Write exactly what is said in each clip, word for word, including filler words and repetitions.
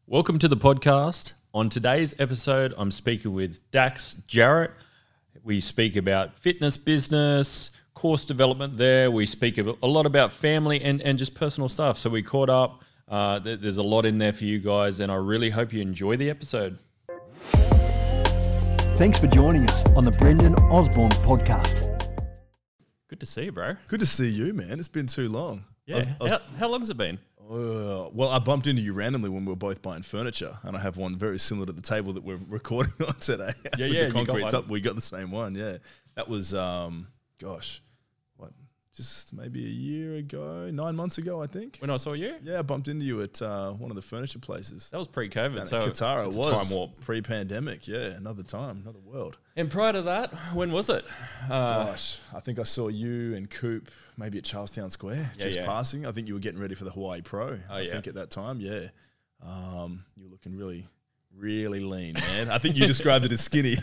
Welcome to the podcast. On today's episode, I'm speaking with Dax Jarrett. We speak about fitness business, course development there. We speak a lot about family and, and just personal stuff. So we caught up. Uh, there's a lot in there for you guys, and I really hope you enjoy the episode. Thanks for joining us on the Brendan Osborne podcast. Good to see you, bro. Good to see you, man. It's been too long. Yeah. I was, I was, how, how long has it been? uh, well, I bumped into you randomly when we were both buying furniture, and I have one very similar to the table that we're recording on today. Yeah, With yeah. the concrete you got top. We got the same one. Yeah, that was, um, gosh, what? Just maybe a year ago, nine months ago, I think. When I saw you? Yeah, I bumped into you at uh, one of the furniture places. That was pre-COVID. Down So at Qatar, it's it a was time warp. pre-pandemic. Yeah, another time, another world. And prior to that, when was it? Uh, Gosh, I think I saw you and Coop maybe at Charlestown Square, Yeah, just yeah. passing. I think you were getting ready for the Hawaii Pro. Oh, I yeah. think at that time, yeah. Um, you were looking really, really lean, man. I think you described it as skinny.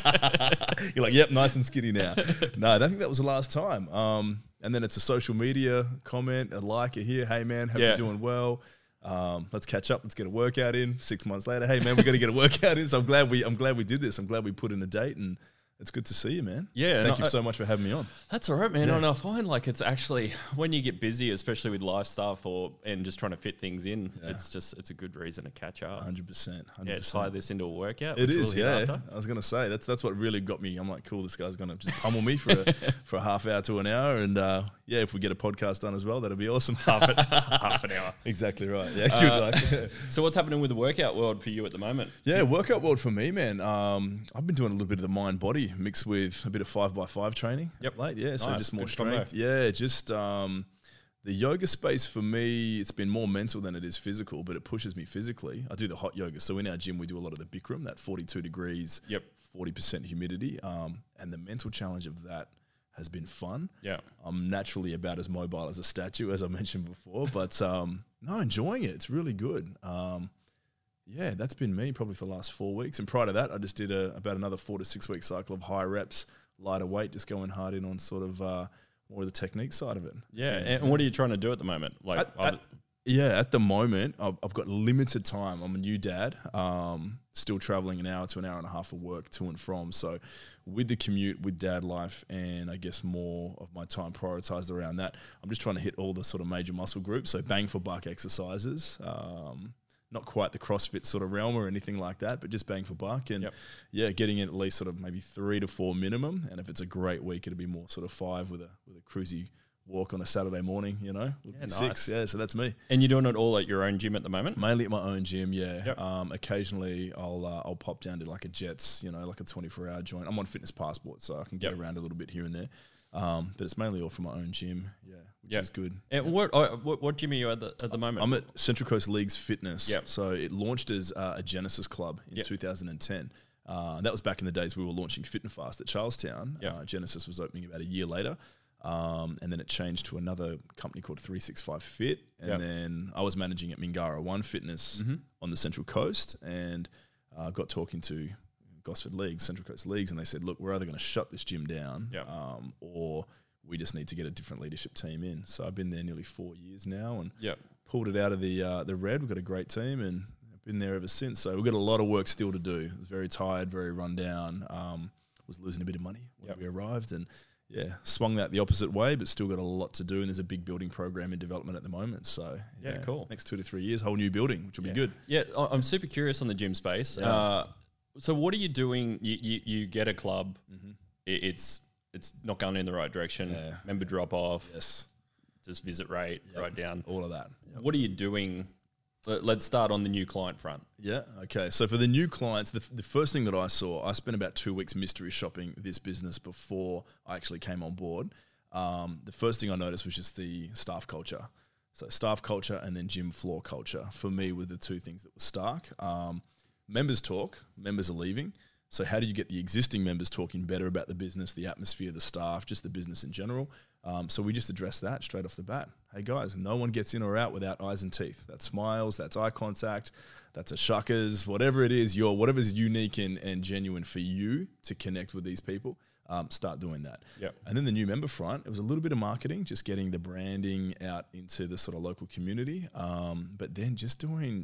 You're like, yep, nice and skinny now. No, I don't think that was the last time. Um, and then it's a social media comment, a like, a here, hey man, hope Yeah. you're doing well. Um, let's catch up. Let's get a workout in. Six months later, hey man, we got to get a workout in. So I'm glad we, I'm glad we did this. I'm glad we put in a date, and it's good to see you, man. Yeah, Thank and you I- so much for having me on. That's all right, man. Yeah. And I find like it's actually when you get busy, especially with life stuff or and just trying to fit things in, Yeah. it's just it's a good reason to catch up. Hundred percent. Yeah, tie this into a workout. It which is, we'll hit yeah. after. I was gonna say that's that's what really got me. I'm like, cool, this guy's gonna just pummel me for a, for a half hour to an hour, and uh, yeah, if we get a podcast done as well, that'd be awesome. half, an, half an hour. Exactly right. Yeah, good Uh, luck. So what's happening with the workout world for you at the moment? Yeah, workout world for me, man. Um, I've been doing a little bit of the mind body mixed with a bit of five by five training. Yep. Late, yeah. So Nice. just more Good combo. strength. Yeah, just um, the yoga space for me, it's been more mental than it is physical, but it pushes me physically. I do the hot yoga. So in our gym, we do a lot of the Bikram, that forty-two degrees, Yep. forty percent humidity. Um, and the mental challenge of that has been fun. Yeah. I'm naturally about as mobile as a statue, as I mentioned before, but um, no, enjoying it. It's really good. Um, yeah, that's been me probably for the last four weeks. And prior to that, I just did a, about another four to six week cycle of high reps, lighter weight, just going hard in on sort of uh, more of the technique side of it. Yeah. And what are you trying to do at the moment? Like, At- other- at- Yeah, at the moment, I've, I've got limited time. I'm a new dad, um, still traveling an hour to an hour and a half of work to and from. So with the commute, with dad life, and I guess more of my time prioritized around that, I'm just trying to hit all the sort of major muscle groups. So bang for buck exercises, um, not quite the CrossFit sort of realm or anything like that, but just bang for buck. And Yep. yeah, getting in at least sort of maybe three to four minimum. And if it's a great week, it'll be more sort of five with a with a cruisy walk on a Saturday morning, you know, would Yeah, be nice. six. Yeah, so that's me. and you're doing it all at your own gym at the moment? Mainly at my own gym, yeah. Yep. Um, occasionally, I'll uh, I'll pop down to like a Jets, you know, like a twenty-four hour joint. I'm on Fitness Passport, so I can get Yep. around a little bit here and there. Um, but it's mainly all from my own gym, yeah, which Yep. is good. And what, uh, what what gym are you at the, at the moment? I'm at Central Coast Leagues Fitness. Yep. So it launched as uh, a Genesis club in Yep. two thousand ten. Uh, that was back in the days we were launching Fit and Fast at Charlestown. Yep. Uh, Genesis was opening about a year later. Um, and then it changed to another company called three sixty-five Fit. And Yep. then I was managing at Mingara One Fitness Mhm. on the Central Coast, and uh, got talking to Gosford Leagues, Central Coast Leagues, and they said, look, we're either going to shut this gym down Yep. um, or we just need to get a different leadership team in. So I've been there nearly four years now, and Yep. pulled it out of the uh, the red. We've got a great team, and I've been there ever since. So we've got a lot of work still to do. I was very tired, very run down. Um, was losing a bit of money when Yep. we arrived, and yeah, swung that the opposite way, but still got a lot to do. And there's a big building program in development at the moment. So Yeah, cool. Next two to three years, whole new building, which will Yeah. be good. Yeah, I- I'm super curious on the gym space. Yeah. Uh, so what are you doing? You, you, you get a club. Mm-hmm. It, it's it's not going in the right direction. Yeah. Member drop off. Yes, Just visit rate Yep. right down. all of that. Yep. What are you doing? Let- Let's start on the new client front. Yeah. Okay. So for the new clients, the, the first thing that I saw, I spent about two weeks mystery shopping this business before I actually came on board. Um, the first thing I noticed was just the staff culture. So staff culture and then gym floor culture for me were the two things that were stark. Um, members talk, members are leaving. So how do you get the existing members talking better about the business, the atmosphere, the staff, just the business in general? Um, so we just addressed that straight off the bat. Hey guys, no one gets in or out without eyes and teeth. That's smiles, that's eye contact, that's a shuckers, whatever it is, your whatever's unique and, and genuine for you to connect with these people. Um, start doing that. Yep. And then the new member front, it was a little bit of marketing, just getting the branding out into the sort of local community. Um, but then just doing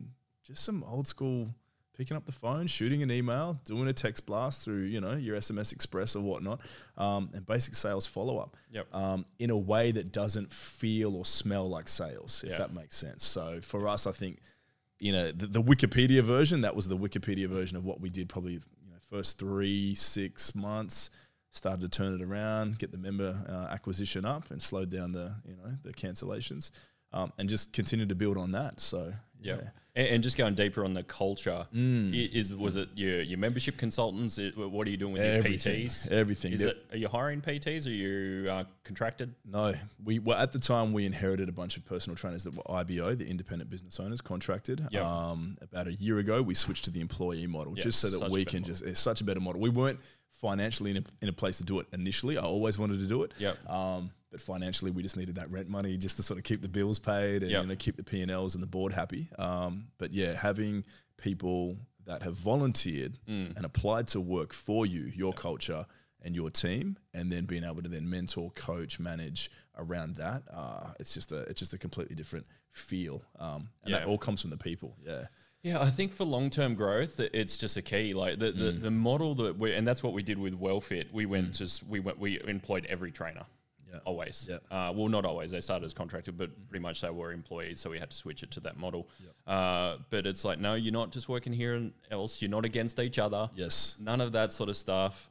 just some old school picking up the phone, shooting an email, doing a text blast through, you know, your S M S Express or whatnot, um, and basic sales follow-up Yep. um, in a way that doesn't feel or smell like sales, if Yeah. that makes sense. So for us, I think, you know, the, the Wikipedia version, that was the Wikipedia version of what we did probably, you know, first three, six months, started to turn it around, get the member uh, acquisition up and slowed down the, you know, the cancellations, um, and just continued to build on that. So, Yeah. yeah. And, and just going deeper on the culture, Mm. i- is was it your your membership consultants? It- what are you doing with Everything, your P Ts? everything. Is There- it, are you hiring P Ts? Are you uh, contracted? No, we well at the time we inherited a bunch of personal trainers that were I B O, the independent business owners, contracted. Yep. Um, about a year ago, we switched to the employee model Yeah, just so that such a we better can model. just. It's such a better model. We weren't financially in a, in a place to do it initially. I always wanted to do it. Yep. Um, but financially, we just needed that rent money just to sort of keep the bills paid and Yep. you know keep the P and Ls and the board happy. Um, but yeah, having people that have volunteered Mm. and applied to work for you, your culture and your team, and then being able to then mentor, coach, manage around that, uh, it's just a it's just a completely different feel, um, and that Yeah. all comes from the people. Yeah, Yeah, I think for long term growth, it- it's just a key. Like the, the, the model that we and that's what we did with WellFit. We went just we went we employed every trainer. Yeah. Always. Yeah. Uh, well, not always. They started as contracted, but pretty much they were employees, so we had to switch it to that model. Uh, but it's like, no, you're not just working here and else. You're not against each other. yes, None of that sort of stuff.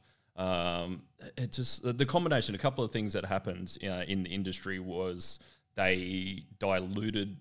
Um, it just the the combination. A couple of things that happened uh, in the industry was they diluted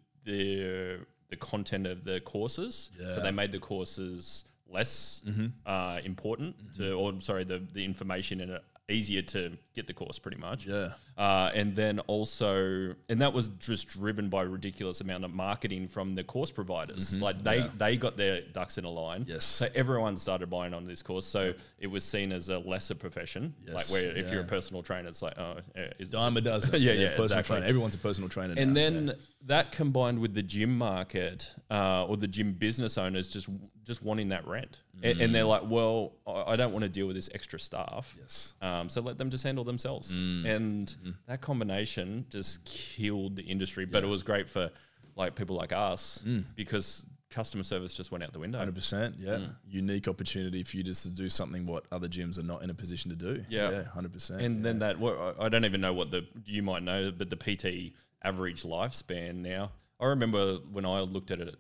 the the content of the courses, so Yeah. they made the courses less uh, important, to, or sorry, the the information in it easier to get the course, pretty much. yeah, Uh, and then also, and that was just driven by a ridiculous amount of marketing from the course providers. Like they, Yeah. they got their ducks in a line. Yes. So everyone started buying on this course. So it was seen as a lesser profession. Yes, Like where if you're a yeah. personal trainer, it's like, oh, yeah, is dime a dozen. Yeah, yeah, personal exactly. trainer. Everyone's a personal trainer now. And then yeah. that combined with the gym market uh, or the gym business owners just just wanting that rent, and, and they're like, well, I I don't want to deal with this extra staff. Yes. Um, so let them just handle themselves. And that combination just killed the industry. But it was great for like people like us because customer service just went out the window. Hundred percent, yeah. Unique opportunity for you just to do something what other gyms are not in a position to do. Yeah. hundred percent. And yeah. then that, well, I I don't even know what the, you might know, but the P T average lifespan now. I remember when I looked at it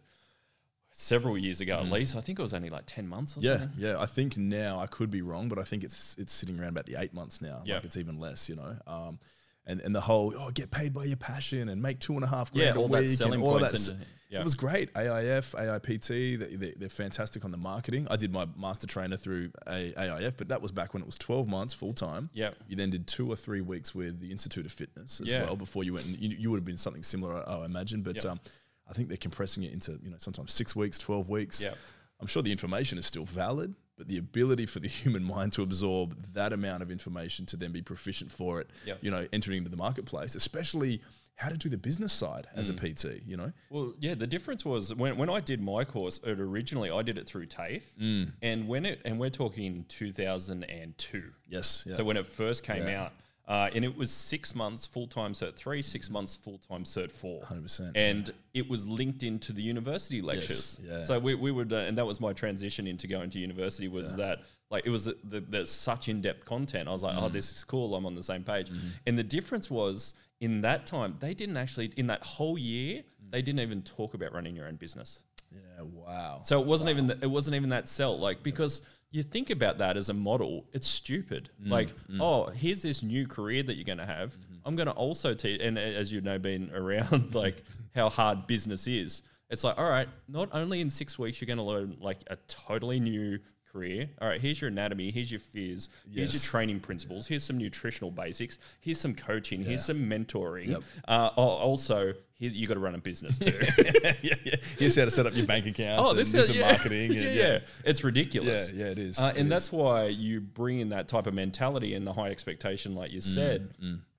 several years ago, at least, I think it was only like ten months or Yeah, something. yeah. I think now I could be wrong, but I think it's it's sitting around about the eight months now. Yeah. Like it's even less, you know. Um, and and the whole oh get paid by your passion and make two and a half Yeah, grand a all that week selling and all of points that. and- s- yeah. It was great. A I F, A I P T, they, they, they're fantastic on the marketing. I did my master trainer through a, AIF, but that was back when it was twelve months full time. Yeah. You then did two or three weeks with the Institute of Fitness as Yeah. well before you went. And you, you would have been something similar, I, I imagine, but Yeah. um, I think they're compressing it into you know sometimes six weeks, twelve weeks. Yeah. I'm sure the information is still valid, but the ability for the human mind to absorb that amount of information to then be proficient for it, Yep. you know, entering into the marketplace, especially how to do the business side as a P T, you know? Well, yeah, the difference was when, when I did my course, it originally I did it through TAFE, and when it and we're talking two thousand two. Yes. Yeah. So when it first came Yeah. out, uh, and it was six months full time cert three, six months full time cert four, one hundred percent. and it was linked into the university lectures. yeah. So we we would, uh, and that was my transition into going to university. Was that like it was the, the, the such in depth content? I was like, oh, this is cool. I'm on the same page. And the difference was in that time they didn't actually in that whole year they didn't even talk about running your own business. Yeah, wow. So it wasn't even th- it wasn't even that sell like because you think about that as a model, it's stupid. Like, oh, here's this new career that you're going to have. I'm going to also teach, and as you know, been around like how hard business is. It's like, all right, not only in six weeks you're going to learn like a totally new career. All right, here's your anatomy, here's your phys, here's your Yes. training principles, here's some nutritional basics, here's some coaching, here's some mentoring. Yep. Uh, al- also, here's, you got to run a business too. yeah, yeah. Here's how to set up your bank accounts Oh, and this do is some yeah. marketing. yeah, and, yeah, it's ridiculous. Yeah, yeah, it is. Uh, It and is. that's why you bring in that type of mentality and the high expectation, like Mm, you said.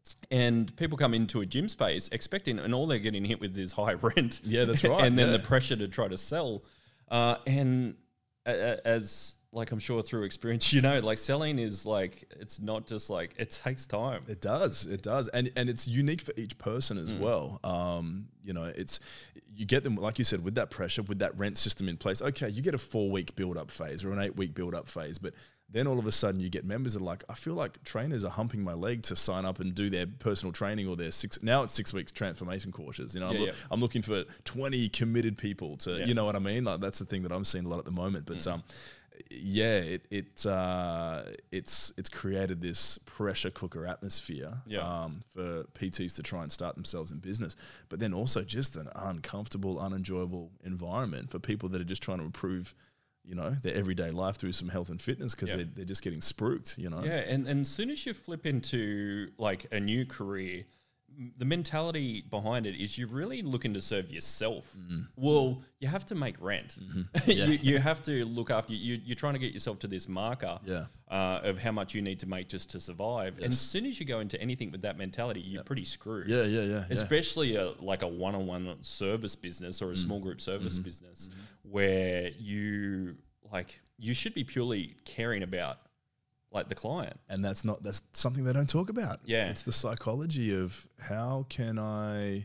And people come into a gym space expecting, and all they're getting hit with is high rent. Yeah, that's right, and then yeah. the pressure to try to sell. Uh, and a- a- as like I'm sure through experience, you know, like selling is like, it's not just like, it takes time. It does, it does, and and it's unique for each person as mm. well. Um, you know, it's you get them, like you said, with that pressure, with that rent system in place. Okay, you get a four week build up phase or an eight week build up phase, but then all of a sudden you get members that are like, I feel like trainers are humping my leg to sign up and do their personal training or their six, now it's six weeks transformation courses. You know, yeah, I'm, yeah. I'm looking for twenty committed people to, yeah. you know what I mean? Like that's the thing that I'm seeing a lot at the moment. But mm. um, yeah, it, it uh, it's it's created this pressure cooker atmosphere yeah. um, for P Ts to try and start themselves in business. But then also just an uncomfortable, unenjoyable environment for people that are just trying to improve, you know, their everyday life through some health and fitness because yeah. they're, they're just getting spruiked, you know? Yeah, and, and as soon as you flip into like a new career, the mentality behind it is you're really looking to serve yourself. Mm. Well, you have to make rent. Mm-hmm. Yeah. you, you have to look after, you, you're trying to get yourself to this marker yeah. uh, of how much you need to make just to survive. Yes. And as soon as you go into anything with that mentality, you're yep. pretty screwed. Yeah, yeah, yeah. Especially a, like a one-on-one service business or a mm. small group service mm-hmm. business mm-hmm. where you like you should be purely caring about like the client. And that's not, that's something they don't talk about. Yeah. It's the psychology of how can I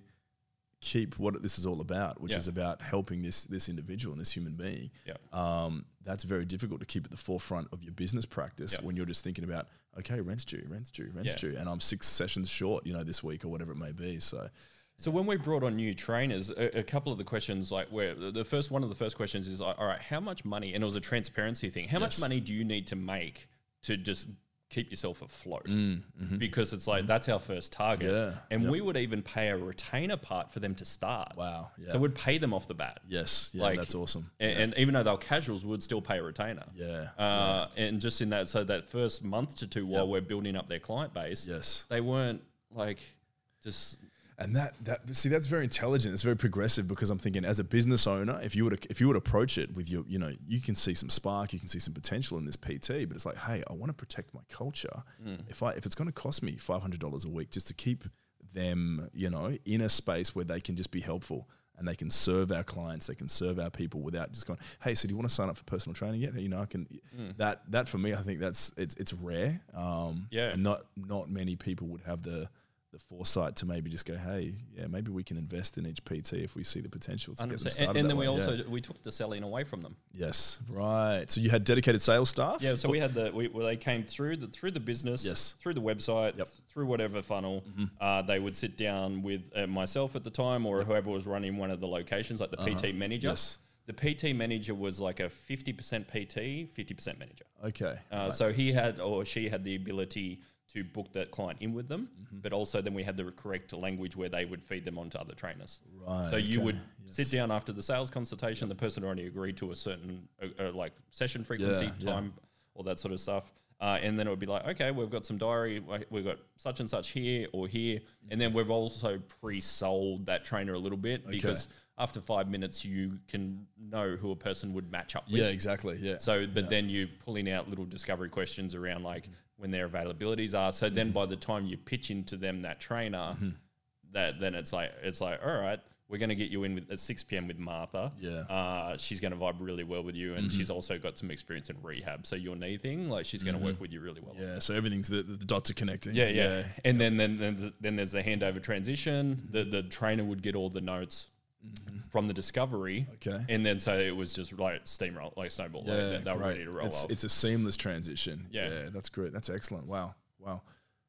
keep what this is all about, which yeah. is about helping this this individual and this human being. Yeah. Um, that's very difficult to keep at the forefront of your business practice yeah. when you're just thinking about, okay, rent's due, rent's due, rent's yeah. due, and I'm six sessions short, you know, this week or whatever it may be. So So when we brought on new trainers, a, a couple of the questions, like where the first one of the first questions is, like, all right, how much money, and it was a transparency thing, how yes. much money do you need to make to just keep yourself afloat? Mm, mm-hmm. Because it's like, that's our first target. Yeah, and yep. we would even pay a retainer part for them to start. Wow. Yeah. So we'd pay them off the bat. Yes. Yeah, like, that's awesome. And, yeah. and even though they were casuals, we'd still pay a retainer. Yeah. Uh, yeah. And just in that, so that first month to two while yep. we're building up their client base, yes, they weren't like just... And that that see that's very intelligent. It's very progressive because I'm thinking as a business owner, if you would if you would approach it with your, you know, you can see some spark, you can see some potential in this P T, but it's like, hey, I want to protect my culture. Mm. If I if it's going to cost me five hundred dollars a week just to keep them, you know, in a space where they can just be helpful and they can serve our clients, they can serve our people without just going, hey, so do you want to sign up for personal training yet? You know, I can mm. that that for me, I think that's it's it's rare. Um, yeah, and not not many people would have the the foresight to maybe just go, hey, yeah, maybe we can invest in each P T if we see the potential to get them started. And, and then we way. also yeah. we took the selling away from them. Yes, right. So you had dedicated sales staff. Yeah, so we had the we, well, they came through the through the business, yes, through the website, yep. through whatever funnel. Mm-hmm. Uh, they would sit down with uh, myself at the time, or yep. whoever was running one of the locations, like the uh-huh. P T manager. Yes. The P T manager was like a fifty percent P T, fifty percent manager. Okay. Uh, right. So he had or she had the ability to book that client in with them, mm-hmm. but also then we had the correct language where they would feed them onto other trainers. Right. So you okay. would yes. sit down after the sales consultation, yep. the person already agreed to a certain uh, uh, like session frequency, yeah, time, yeah. all that sort of stuff. Uh, and then it would be like, okay, we've got some diary, we've got such and such here or here. Mm-hmm. And then we've also pre-sold that trainer a little bit okay. because after five minutes, you can know who a person would match up with. Yeah, exactly. Yeah. So, but yeah. then you're pulling out little discovery questions around like mm-hmm. when their availabilities are. So mm-hmm. then by the time you pitch into them that trainer, mm-hmm. that then it's like, it's like, all right, we're going to get you in with, at six p.m. with Martha. Yeah. Uh, she's going to vibe really well with you. And mm-hmm. she's also got some experience in rehab. So your knee thing, like she's going to mm-hmm. work with you really well. Yeah. So everything's, the, the dots are connecting. Yeah. Yeah. yeah. And yeah. then, then, then, then there's the handover transition. Mm-hmm. The, the trainer would get all the notes mm-hmm. from the discovery. Okay. And then so it was just like steamroll, like snowball. Yeah, like they were ready to roll it's, off. It's a seamless transition. Yeah. yeah. That's great. That's excellent. Wow. Wow.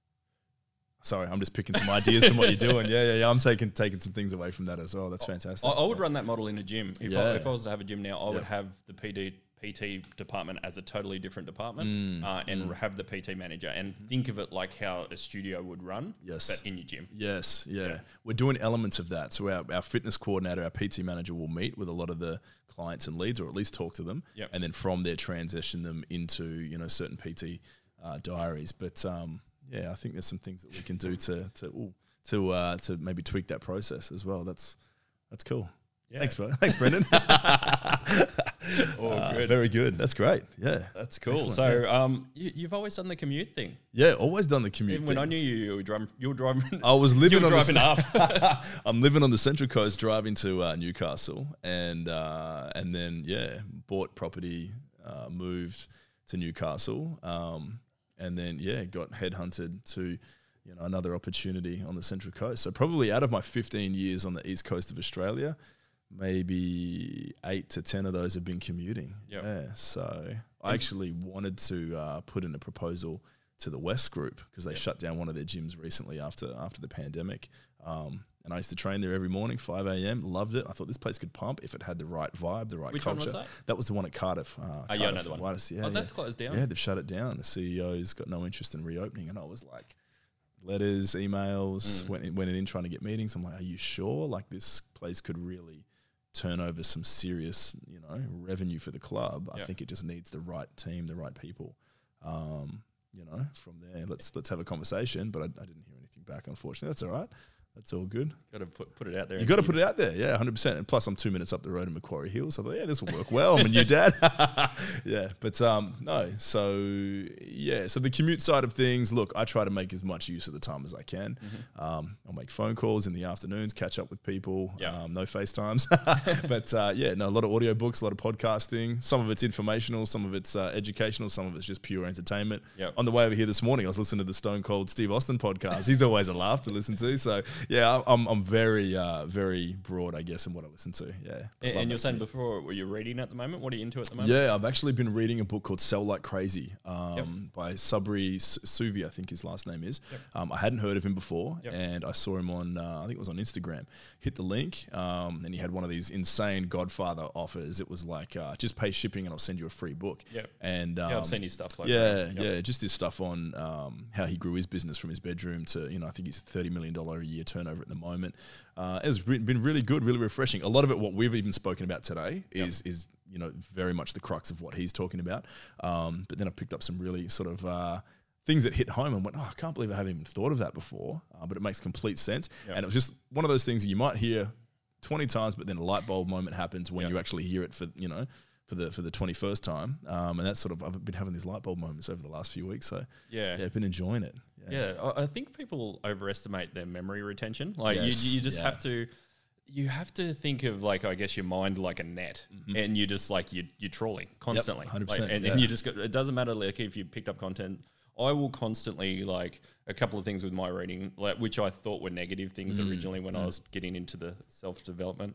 Sorry, I'm just picking some ideas from what you're doing. Yeah, yeah, yeah. I'm taking taking some things away from that as well. That's fantastic. I, I would run that model in a gym. If, yeah. I, if I was to have a gym now, I yeah. would have the P D, P T department as a totally different department mm. uh, and mm. have the P T manager and think of it like how a studio would run, yes. but in your gym. Yes, yeah. yeah. We're doing elements of that. So our, our fitness coordinator, our P T manager will meet with a lot of the clients and leads or at least talk to them. Yep. And then from there transition them into, you know, certain P T uh, diaries. But um yeah, I think there's some things that we can do to to ooh, to uh, to maybe tweak that process as well. That's that's cool. Yeah. Thanks, bro. Thanks, Brendan. oh, uh, good. Very good. That's great. Yeah, that's cool. Excellent. So, yeah. um, you, you've always done the commute thing. Yeah, always done the commute. Even thing. when I knew you, you were driving. You were driving. I was living you were on driving the, up. I'm living on the Central Coast, driving to uh, Newcastle, and uh, and then yeah, bought property. uh, moved to Newcastle, um, and then yeah, got headhunted to you know another opportunity on the Central Coast. So probably out of my fifteen years on the East Coast of Australia, maybe eight to ten of those have been commuting. Yep. Yeah, so I actually wanted to uh, put in a proposal to the West Group because they yep. shut down one of their gyms recently after after the pandemic. Um, and I used to train there every morning, five a.m. Loved it. I thought this place could pump if it had the right vibe, the right Which culture. one was that? That was the one at Cardiff. Uh, oh, Cardiff yeah, another one. Whitus. Yeah, oh, yeah. that's closed down. Yeah, they've shut it down. The C E O's got no interest in reopening. And I was like, letters, emails, mm. went, in, went in trying to get meetings. I'm like, are you sure? Like this place could really turn over some serious, you know, revenue for the club. I yep. think it just needs the right team, the right people. Um, you know, from there, let's let's have a conversation. But I, I didn't hear anything back, unfortunately. That's all right. That's all good. Got to put, put it out there. You got to put it out there, yeah, one hundred percent. And plus, I'm two minutes up the road in Macquarie Hills. So I thought, yeah, this will work well. I'm a new dad. yeah, but um, no. So, yeah, so the commute side of things, look, I try to make as much use of the time as I can. Mm-hmm. Um, I'll make phone calls in the afternoons, catch up with people. Yeah. Um, no FaceTimes. but, uh, yeah, no, a lot of audio books, a lot of podcasting. Some of it's informational, some of it's uh, educational, some of it's just pure entertainment. Yep. On the way over here this morning, I was listening to the Stone Cold Steve Austin podcast. He's always a laugh to listen to. So, yeah, I'm I'm very uh, very broad, I guess, in what I listen to. Yeah. And, and you're saying before, were you reading at the moment? What are you into at the moment? Yeah, I've actually been reading a book called Sell Like Crazy um, yep. by Sabri Suvi, I think his last name is. Yep. Um, I hadn't heard of him before, yep. and I saw him on, uh, I think it was on Instagram. Hit the link, um, and he had one of these insane Godfather offers. It was like, uh, just pay shipping and I'll send you a free book. Yep. And um, yeah, I've seen his stuff like yeah, that. Yep. Yeah, just his stuff on um, how he grew his business from his bedroom to, you know, I think he's thirty million dollars a year turnover at the moment. Uh, it's been really good, really refreshing. A lot of it, what we've even spoken about today, is yep. is you know very much the crux of what he's talking about. Um, but then I picked up some really sort of uh, things that hit home and went, oh, I can't believe I haven't even thought of that before. Uh, but it makes complete sense. Yep. And it was just one of those things you might hear twenty times, but then a light bulb moment happens when yep. you actually hear it for you know for the for the twenty-first time. Um, and that's sort of I've been having these light bulb moments over the last few weeks. So yeah, yeah I've been enjoying it. Yeah, I think people overestimate their memory retention. Like yes, you, you just yeah. have to, you have to think of like I guess your mind like a net, mm-hmm. and you just like you you're trawling constantly, yep, one hundred percent, like, and, yeah. and you just got, it doesn't matter like if you picked up content. I will constantly like a couple of things with my reading, like which I thought were negative things mm. originally when mm. I was getting into the self development.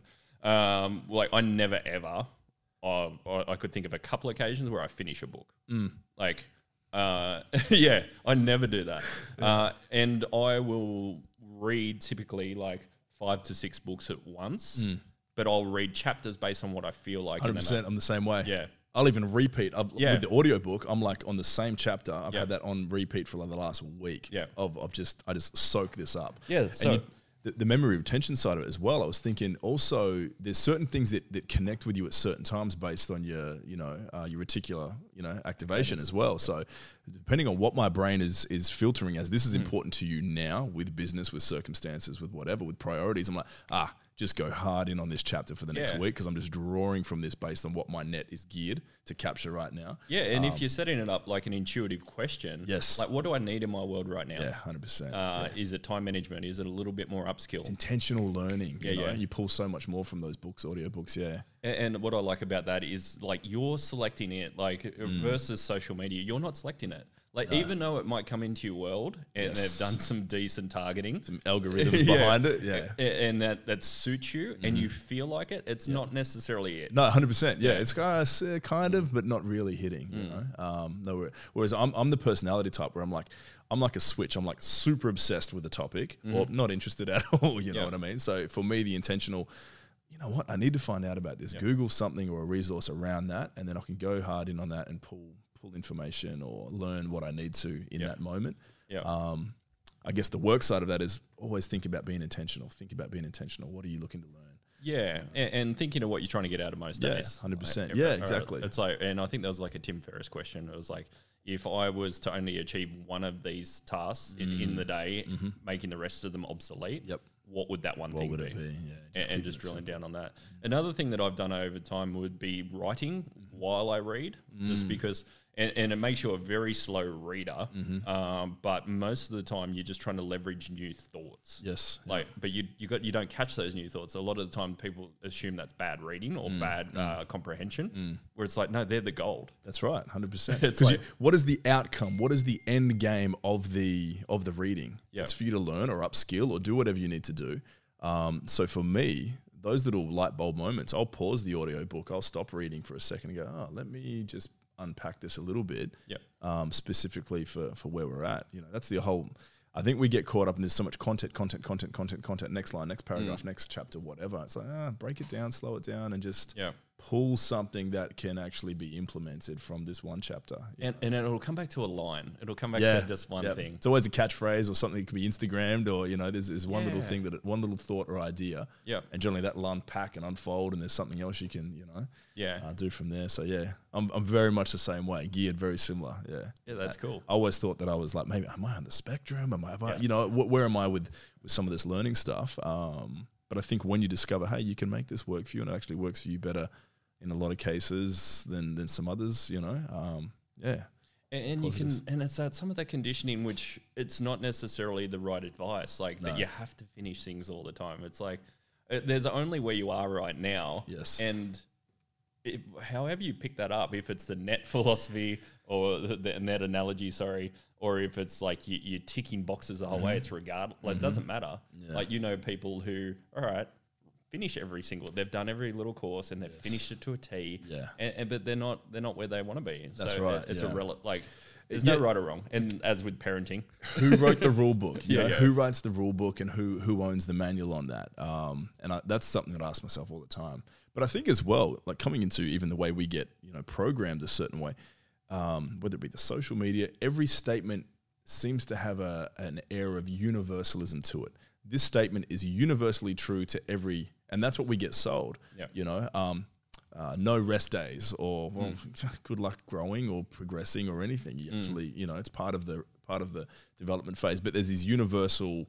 Um, like I never ever, I, I could think of a couple of occasions where I finish a book, mm. like. Uh, yeah, I never do that. Uh, and I will read typically like five to six books at once, mm. but I'll read chapters based on what I feel like. one hundred percent, I'm the same way. Yeah. I'll even repeat. I've, yeah. With the audiobook, I'm like on the same chapter. I've yeah. had that on repeat for like the last week. Yeah. Of, of just, I just soak this up. Yeah. And so you, the, the memory retention side of it as well. I was thinking also there's certain things that, that connect with you at certain times based on your, you know, uh, your reticular, you know, activation as well. So depending on what my brain is is filtering as, this is mm. important to you now with business, with circumstances, with whatever, with priorities. I'm like, ah, just go hard in on this chapter for the next yeah. week because I'm just drawing from this based on what my net is geared to capture right now. Yeah, and um, if you're setting it up like an intuitive question, yes, like what do I need in my world right now? Yeah, one hundred percent. Uh, yeah. Is it time management? Is it a little bit more upskill? It's intentional learning. Yeah, you know? yeah. You pull so much more from those books, audio books, yeah. And, and what I like about that is like you're selecting it, like mm. versus social media, you're not selecting it. Like no. even though it might come into your world and yes. they've done some decent targeting, some algorithms yeah. behind it, yeah, and that that suits you mm. and you feel like it, it's yeah. not necessarily it. No, one hundred percent. Yeah, yeah. It's kind of, kind of, but not really hitting. You mm. know, um, no. Whereas I'm I'm the personality type where I'm like. I'm like a switch. I'm like super obsessed with the topic mm. or not interested at all. You know yeah. what I mean? So for me, the intentional, you know what? I need to find out about this. Yep. Google something or a resource around that, and then I can go hard in on that and pull pull information or learn what I need to in yep. that moment. Yeah. Um, I guess the work side of that is always think about being intentional. Think about being intentional. What are you looking to learn? Yeah, and, and thinking of what you're trying to get out of most yeah, days. one hundred percent. Like, yeah, right, exactly. It's like, and I think that was like a Tim Ferriss question. It was like, if I was to only achieve one of these tasks mm. in, in the day, mm-hmm. making the rest of them obsolete, yep. what would that one what thing would be? It be? Yeah, just and, and just drilling simple. down on that. Mm. Another thing that I've done over time would be writing mm-hmm. while I read, mm. just because And, and it makes you a very slow reader, Mm-hmm. um, but most of the time you're just trying to leverage new thoughts. Yes. Like, but you you got you don't catch those new thoughts. A lot of the time, people assume that's bad reading or bad uh, comprehension. Where it's like, no, they're the gold. That's right, one hundred percent. It's Because like- what is the outcome? What is the end game of the of the reading? Yeah. It's for you to learn or upskill or do whatever you need to do. Um, so for me, those little light bulb moments, I'll pause the audio book, I'll stop reading for a second and go, oh, let me just unpack this a little bit, Yep. um, specifically for for where we're at. You know, that's the whole. I think we get caught up in there's so much content, content, content, content, content. Next line, next paragraph, next chapter, whatever. It's like ah, break it down, slow it down, and just Yeah. pull something that can actually be implemented from this one chapter. you And, and it'll come back to a line. It'll come back yeah, to just one yeah. thing. It's always a catchphrase or something that can be Instagrammed or, you know, there's, there's one little Yeah. thing that, one little thought or idea. Yeah. And generally that will unpack and unfold and there's something else you can, you know, Yeah. uh, do from there. So yeah, I'm, I'm very much the same way, geared very similar. Yeah. Yeah, that's cool. I always thought that I was like, maybe am I on the spectrum? Am I, have I Yeah. you know, wh- where am I with, with some of this learning stuff? Um, but I think when you discover, hey, you can make this work for you and it actually works for you better in a lot of cases than, than some others, you know, um, yeah. And, and you Positives. can, and it's that some of that conditioning, which it's not necessarily the right advice. Like No. that, you have to finish things all the time. It's like uh, there's only where you are right now. Yes. And if, however you pick that up, if it's the net philosophy or the, the net analogy, sorry, or if it's like you, you're ticking boxes the whole way, it's regardless. Like, it doesn't matter. Yeah. Like, you know, people who, all right, finish every single. They've done every little course and they've Yes. finished it to a T. Yeah. And, and but they're not they're not where they want to be. That's so right, it- It's yeah. a rel- like there's Yeah. no right or wrong. And as with parenting, Who wrote the rule book? You Yeah, know, yeah. Who writes the rule book and who who owns the manual on that? Um, and I, that's something that I ask myself all the time. But I think as well, like coming into even the way we get, you know, programmed a certain way, um, whether it be the social media, every statement seems to have a an air of universalism to it. This statement is universally true to every, and that's what we get sold. Yep. You know, um, uh, no rest days, or well, good luck growing or progressing or anything. You actually, you know, it's part of the part of the development phase. But there's these universal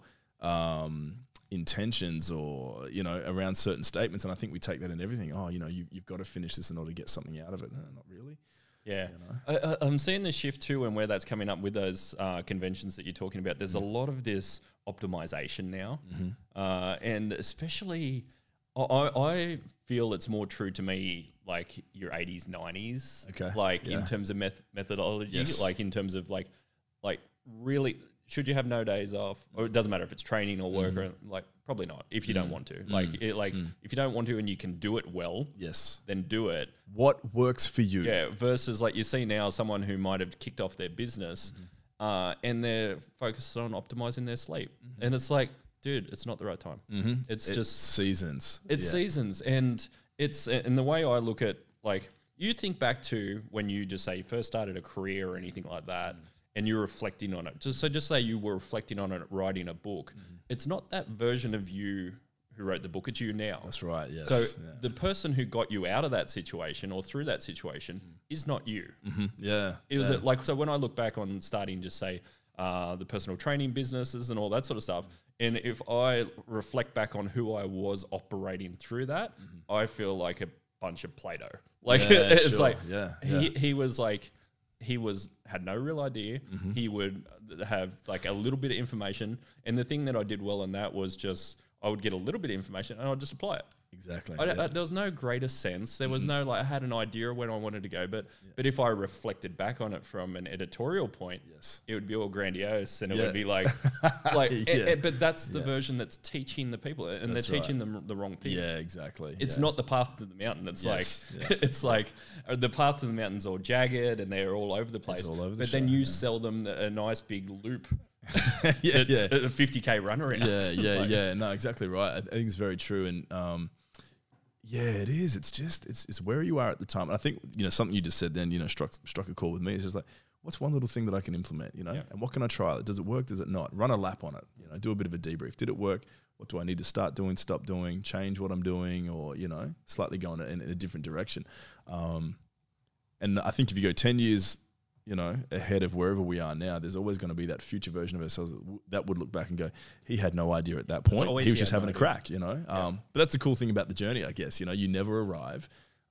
um, intentions, or you know, around certain statements, and I think we take that in everything. Oh, you know, you, you've got to finish this in order to get something out of it. No, not really. yeah, I, I, I'm seeing the shift too, and where that's coming up with those uh, conventions that you're talking about. There's a lot of this optimization now, uh, and especially I, I feel it's more true to me like your eighties, nineties, Okay, like yeah. in terms of meth- methodology, Yes. like in terms of like like really. Should you have no days off, or it doesn't matter if it's training or work, or like probably not if you don't want to. Like, it, like if you don't want to and you can do it well, Yes. then do it. What works for you? Yeah. Versus like you see now someone who might have kicked off their business, uh, and they're focused on optimizing their sleep, and it's like, dude, it's not the right time. Mm-hmm. It's It's just seasons. it's Yeah. seasons, and it's and the way I look at like you think back to when you just say you first started a career or anything like that, and you're reflecting on it. Just so just say you were reflecting on it, writing a book. It's not that version of you who wrote the book. It's you now. That's right. Yes. So yeah. the person who got you out of that situation or through that situation is not you. Mhm. yeah. It was yeah. a, like so when I look back on starting, just say uh, the personal training businesses and all that sort of stuff. And if I reflect back on who I was operating through that, I feel like a bunch of Play-Doh. Like Mm-hmm. Yeah, it's sure. like Yeah, he yeah. he was like he was had no real idea. Mm-hmm. He would have like a little bit of information, and the thing that I did well in that was just I would get a little bit of information and I'd just apply it. Exactly. I, yeah. I, there was no greater sense. There was no like I had an idea of when I wanted to go, but but if I reflected back on it from an editorial point, Yes. it would be all grandiose and it Yeah. would be like like. Yeah. eh, eh, but that's the Yeah. version that's teaching the people, and That's they're right. teaching them the wrong thing. yeah, exactly. It's yeah. not the path to the mountain. It's Yes, like yeah. it's like uh, the path to the mountain's all jagged and they're all over the place. all over the but then show, you yeah. sell them a nice big loop. yeah, It's yeah. a fifty K run around. yeah, yeah, Like, yeah. No, exactly right. I, I think it's very true, and um, yeah, it is. It's just it's it's where you are at the time. And I think you know something you just said then. You know, struck struck a chord with me. It's just like, what's one little thing that I can implement? You know, Yeah. and what can I try? Does it work? Does it not? Run a lap on it. You know, do a bit of a debrief. Did it work? What do I need to start doing? Stop doing? Change what I'm doing, or you know, slightly go in a, in a different direction. Um, and I think if you go ten years, you know, ahead of wherever we are now, there's always going to be that future version of ourselves that, w- that would look back and go, he had no idea at that point. always He was he just had having no a idea. crack, you know. Um, but that's the cool thing about the journey, I guess. You know, you never arrive.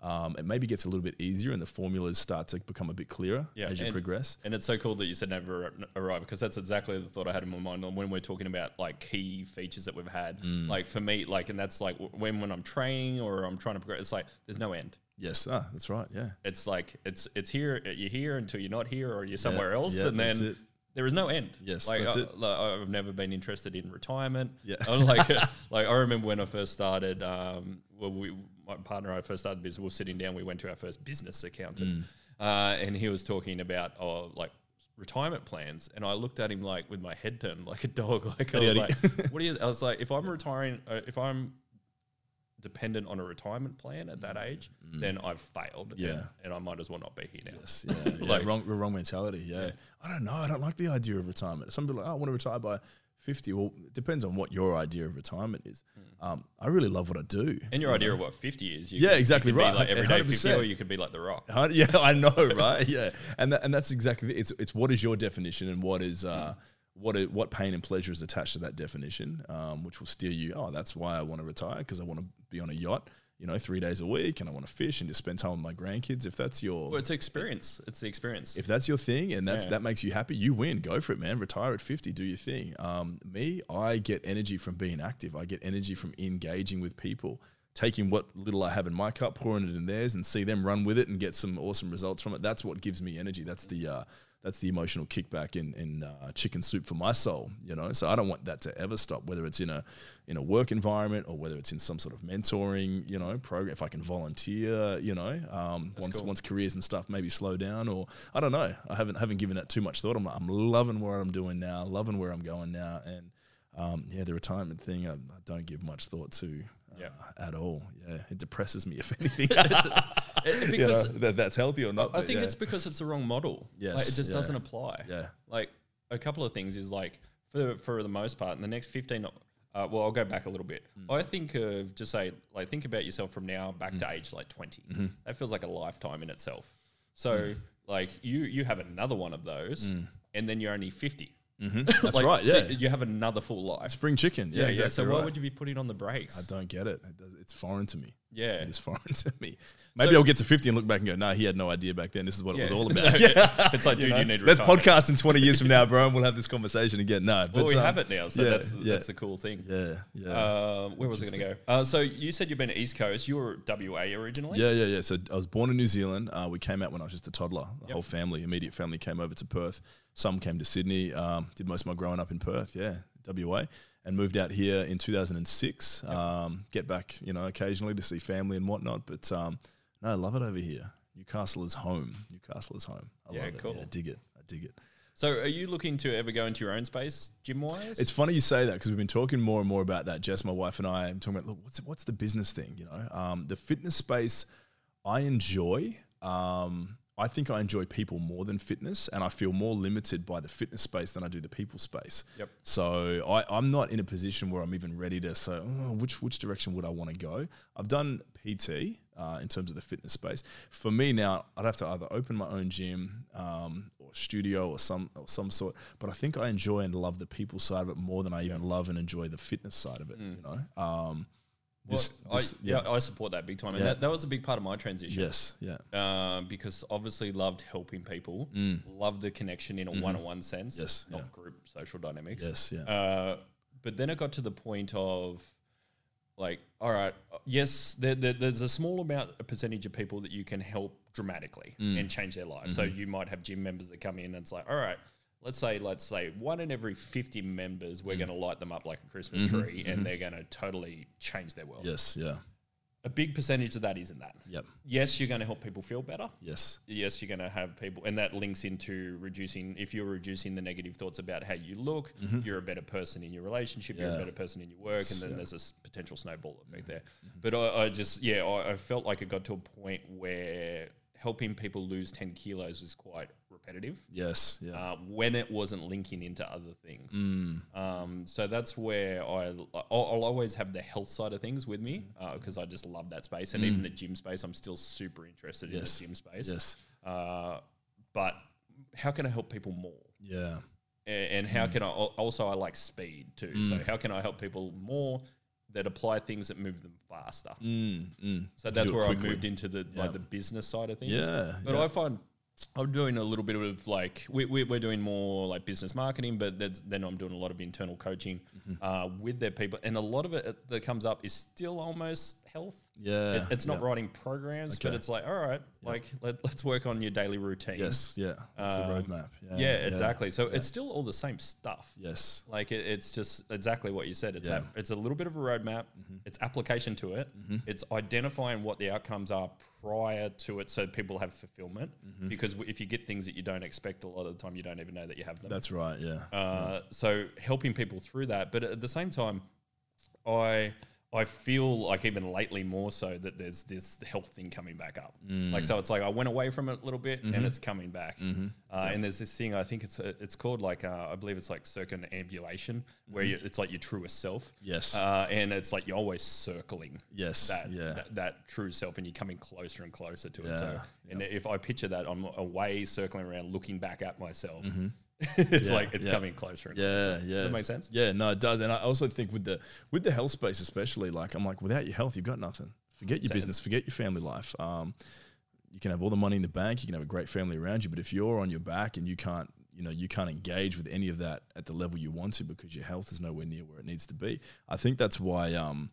Um, it maybe gets a little bit easier and the formulas start to become a bit clearer Yeah, as you and- progress. And it's so cool that you said never arrive, because that's exactly the thought I had in my mind when we're talking about like key features that we've had. Mm. Like for me, like, and that's like when when I'm training or I'm trying to progress, it's like there's no end. Yes, ah, that's right. Yeah, It's like it's it's here, you're here until you're not here or you're somewhere else, yeah, and that's then it. there is no end. Yes, like, that's I, it. like, I've never been interested in retirement. Yeah. I'm like, like I remember when I first started. Um, well, we, my partner and I first started business. We were sitting down. We went to our first business accountant, Mm. uh, and he was talking about oh, like retirement plans, and I looked at him like with my head turned like a dog. Like I was Howdy, like, howdy. what do you? I was like, if I'm retiring, uh, if I'm dependent on a retirement plan at that age, then I've failed. Yeah. and, and I might as well not be here now. Yes, yeah, yeah. Like- wrong, wrong mentality. Yeah. I don't know. I don't like the idea of retirement. Some people are like, oh, I want to retire by fifty. Well, it depends on what your idea of retirement is. Um, I really love what I do. And your idea of what fifty is, you Yeah, could- exactly you could right. Be like everyday one hundred fifty, percent. or you could be like The Rock. Huh? Yeah, I know, right? Yeah, and that, and that's exactly it. it's it's what is your definition and what is uh, what it, what pain and pleasure is attached to that definition, um, which will steer you. Oh, that's why I want to retire, because I want to be on a yacht, you know, three days a week, and I want to fish and just spend time with my grandkids. If that's your Well, it's experience. It's the experience. if that's your thing and that's Yeah. that makes you happy, you win. Go for it, man. Retire at fifty. Do your thing. Um, me, I get energy from being active. I get energy from engaging with people, taking what little I have in my cup, pouring it in theirs, and see them run with it and get some awesome results from it. That's what gives me energy. That's the uh, that's the emotional kickback in in uh, chicken soup for my soul. You know, so I don't want that to ever stop. Whether it's in a in a work environment or whether it's in some sort of mentoring, you know, program. If I can volunteer, you know, um, once cool. once careers and stuff maybe slow down, or I don't know. I haven't haven't given that too much thought. I'm I'm loving what I'm doing now, loving where I'm going now, and um, yeah, the retirement thing I, I don't give much thought to. Uh, Yeah. at all. Yeah, it depresses me if anything. It- You know, because that, that's healthy or not. I but think yeah. it's because it's the wrong model. Yes, Like, it just yeah. doesn't apply. Yeah. Like a couple of things is like for for the most part, in the next fifteen. Uh, well, I'll go back a little bit. Mm. I think of just say like think about yourself from now back to age like twenty. Mm-hmm. That feels like a lifetime in itself. So Mm. like you you have another one of those, and then you're only fifty. Mm-hmm. That's Like, right. so Yeah, you have another full life. spring chicken. Yeah, Yeah, yeah. exactly. So right. why would you be putting on the brakes? I don't get it. It does, it's foreign to me. Yeah. It is foreign to me. Maybe So- I'll get to fifty and look back and go, "No, he had no idea back then. This is what it was Yeah. all about." No, yeah. It's like, dude, you, know? need Let's retirement. podcast in twenty years from now, bro, and we'll have this conversation again. No, but Well, we um, have it now, so yeah, that's yeah. that's a cool thing. Yeah, yeah. Uh, where was I going to go? Uh, so you said you've been to East Coast. You were W A originally. Yeah, yeah, yeah. So I was born in New Zealand. Uh, we came out when I was just a toddler. The Yep. whole family, immediate family, came over to Perth. Some came to Sydney. Um, did most of my growing up in Perth. Yeah, W A, and moved out here in two thousand six. Yep. Um, get back, you know, occasionally to see family and whatnot. But um, no, I love it over here. Newcastle is home. Newcastle is home. I Yeah, love it. cool. Yeah, I dig it. I dig it. So are you looking to ever go into your own space, gym wise? It's funny you say that because we've been talking more and more about that. Jess, my wife, and I are talking about, look, what's what's the business thing? You know, um, the fitness space I enjoy. Um, I think I enjoy people more than fitness, and I feel more limited by the fitness space than I do the people space. Yep. So I, I'm not in a position where I'm even ready to say, oh, which which direction would I want to go? I've done P T uh, in terms of the fitness space. For me now, I'd have to either open my own gym um, or studio or some or some sort. But I think I enjoy and love the people side of it more than I even love and enjoy the fitness side of it. You know. Um, Well, this- this- I, yeah. I support that big time, and Yeah. that, that was a big part of my transition. Yes. Yeah. Um, because obviously loved helping people, loved the connection in a one-on-one sense, Mm. Mm-hmm. Yes, not yeah. group social dynamics. Yes. Yeah. Uh, but then it got to the point of like, all right, yes, there, there, there's a small amount, a percentage of people that you can help dramatically Mm. and change their lives. Mm-hmm. So you might have gym members that come in and it's like, all right, let's say, let's say one in every fifty members, Mm. we're going to light them up like a Christmas tree and they're going to totally change their world. Mm-hmm. yes. Yeah. A big percentage of that isn't that. Yep. Yes, you're going to help people feel better. Yes. Yes, you're going to have people, and that links into reducing, if you're reducing the negative thoughts about how you look, you're a better person in your relationship, you're a Yeah. better person in your work, and then there's this potential snowball effect there. But I, I just, yeah, I, I felt like it got to a point where helping people lose ten kilos was quite repetitive. Yes. Yeah. Uh, when it wasn't linking into other things. Mm. Um, so that's where I, I'll, I'll always have the health side of things with me because I just love that space. And even the gym space, I'm still super interested Mm. Yes. in the gym space. Yes. Uh, but how can I help people more? Yeah. A- And how can I, al- also I like speed too. So how can I help people more that apply things that move them faster. Mm, mm. So that's Do it where quickly. I moved into the Yeah. like the business side of things. Yeah, but yeah. I find I'm doing a little bit of like we, we, we're doing more like business marketing, but that's, then I'm doing a lot of internal coaching Mm-hmm. uh, with their people, and a lot of it that comes up is still almost health. Yeah, It- it's not yeah. writing programs, but Okay. it's like, all right, like let, let's work on your daily routine. Yes, yeah. That's the Um, roadmap. Yeah, Yeah, exactly. So it's still all the same stuff. Yes. Like it, it's just exactly what you said. It's Yeah. Mm-hmm. a, it's a little bit of a roadmap. It's application to it. It's identifying what the outcomes are prior to it, so people have fulfillment. Mm-hmm. Because w- if you get things that you don't expect, a lot of the time you don't even know that you have them. That's right. Yeah. Uh, So helping people through that, but at the same time, I I feel like even lately more so that there's this health thing coming back up. Mm. Like so, it's like I went away from it a little bit Mm-hmm. and it's coming back. Uh, And there's this thing I think it's uh, it's called like uh, I believe it's like circumambulation, where you, it's like your truest self. Mm-hmm. Yes. Uh, and it's like you're always circling. Yes, That, yeah. that that true self, and you're coming closer and closer to it. Yeah, So, and if I picture that, I'm away circling around, looking back at myself. it's Mm-hmm. Yeah, like it's yeah. coming closer and Yeah, closer. yeah. Does that make sense? Yeah, no, it does. And I also think with the with the health space, especially, like I'm like, without your health, you've got nothing. Forget your So business, forget your family life. Um, you can have all the money in the bank, you can have a great family around you, but if you're on your back and you can't, you know, you can't engage with any of that at the level you want to because your health is nowhere near where it needs to be. I think that's why um,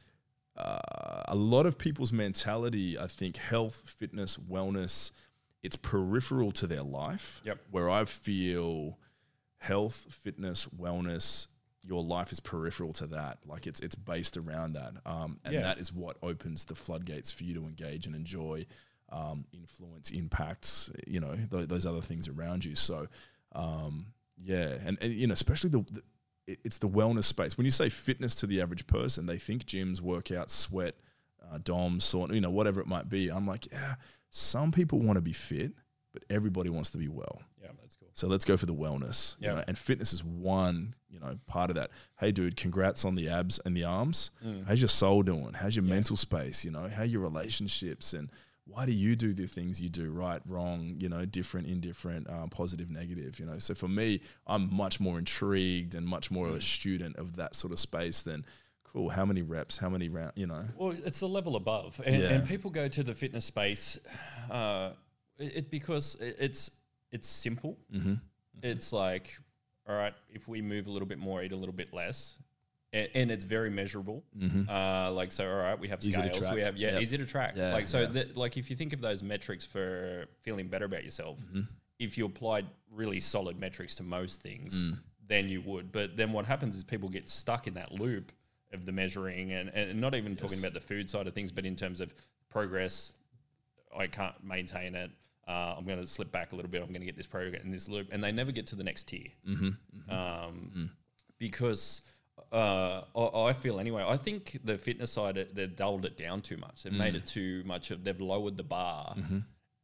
uh, a lot of people's mentality, I think, health, fitness, wellness, it's peripheral to their life. Yep. Where I feel health, fitness, wellness, your life is peripheral to that. Like it's it's based around that, um, and Yeah. that is what opens the floodgates for you to engage and enjoy, um, influence, impacts. You know, th- those other things around you. So, um, yeah, and, and you know, especially the, the it- it's the wellness space. When you say fitness to the average person, they think gyms, workouts, sweat, uh, DOMs, sauna, you know, whatever it might be. I'm like, yeah, some people want to be fit, but everybody wants to be well. Yeah, that's cool. So let's go for the wellness. You Yeah. know, and fitness is one, you know, part of that. Hey, dude, congrats on the abs and the arms. Mm. How's your soul doing? How's your mental space? You know, how are your relationships, and why do you do the things you do? Right, wrong, you know, different, indifferent, um, positive, negative. You know, so for me, I'm much more intrigued and much more Mm. a student of that sort of space than. Cool. How many reps? How many rounds? You know. Well, it's the level above, and, Yeah. and people go to the fitness space, uh, it, it because it, it's it's simple. Mm-hmm. It's like, all right, if we move a little bit more, eat a little bit less, and, and it's very measurable. Mm-hmm. Uh, like so, all right, we have Easy to scales. track. We have yeah, Yep. easy to track. Yeah, like so, yeah. that, like if you think of those metrics for feeling better about yourself, Mm-hmm. if you applied really solid metrics to most things, Mm. then you would. But then what happens is people get stuck in that loop of the measuring, and, and not even talking Yes. about the food side of things, but in terms of progress, I can't maintain it. Uh, I'm going to slip back a little bit. I'm going to get this progress in this loop, and they never get to the next tier. Mm-hmm. Um, Mm. Because uh, I, I feel anyway, I think the fitness side, it- they've dulled it down too much. They've Mm. made it too much. Of, they've lowered the bar Mm-hmm.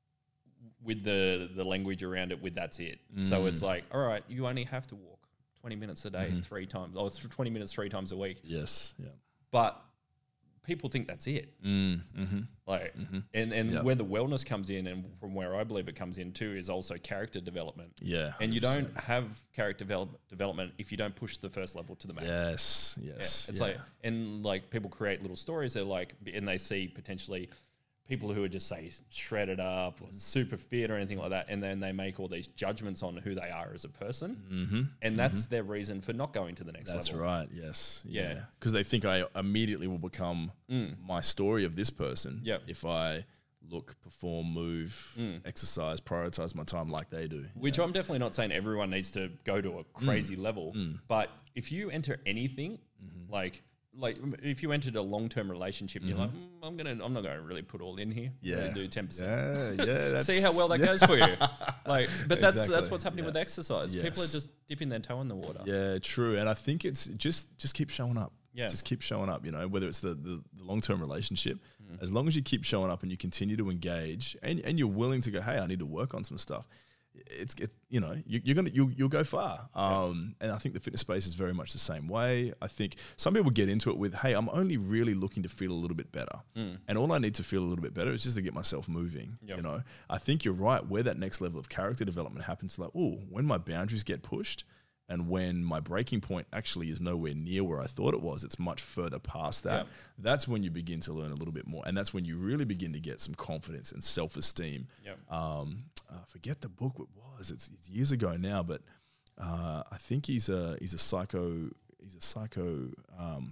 with the the language around it. With that's it. So Mm. it's like, all right, you only have to walk twenty minutes a day, three times. Oh, it's twenty minutes three times a week. Yes. Yeah. But people think that's it. Mm, mm-hmm. Like, and and Yeah. where the wellness comes in, and from where I believe it comes in too, is also character development. Yeah. And you one hundred don't have character develop, development if you don't push the first level to the max. Yes, Yeah, yes. it's yeah. like, and like people create little stories. They're like, and they see potentially people who are just say shredded up or super fit or anything like that, and then they make all these judgments on who they are as a person, mm-hmm. and that's their reason for not going to the next That's level. right. Yes. Yeah. Yeah. Because they think I immediately will become Mm. my story of this person. Yep. If I look, perform, move, Mm. exercise, prioritize my time like they do. Which I'm definitely not saying everyone needs to go to a crazy level, but if you enter anything, like like if you entered a long term relationship, you're like, mm, I'm gonna, I'm not gonna really put all in here. I'm gonna Yeah. do ten percent. Yeah. Yeah. That's, See how well that yeah. goes for you. Like, but that's that's Exactly. what's happening Yeah. with exercise. People are Yes. just dipping their toe in the water. Yeah, true. And I think it's just just keep showing up. Yeah. Just keep showing up, you know, whether it's the, the, the long term relationship, Mm. as long as you keep showing up and you continue to engage and, and you're willing to go, hey, I need to work on some stuff. It's, it's you know, you, you're gonna you'll, you'll go far. Um, and I think the fitness space is very much the same way. I think some people get into it with, hey, I'm only really looking to feel a little bit better, and all I need to feel a little bit better is just to get myself moving. Yep. You know, I think you're right. Where that next level of character development happens, like, oh, when my boundaries get pushed, And when my breaking point actually is nowhere near where I thought it was, it's much further past that. Yep. That's when you begin to learn a little bit more. And that's when you really begin to get some confidence and self-esteem. Yep. Um, I forget the book it was. It's, it's years ago now, but uh, I think he's a he's a psycho he's a psycho um,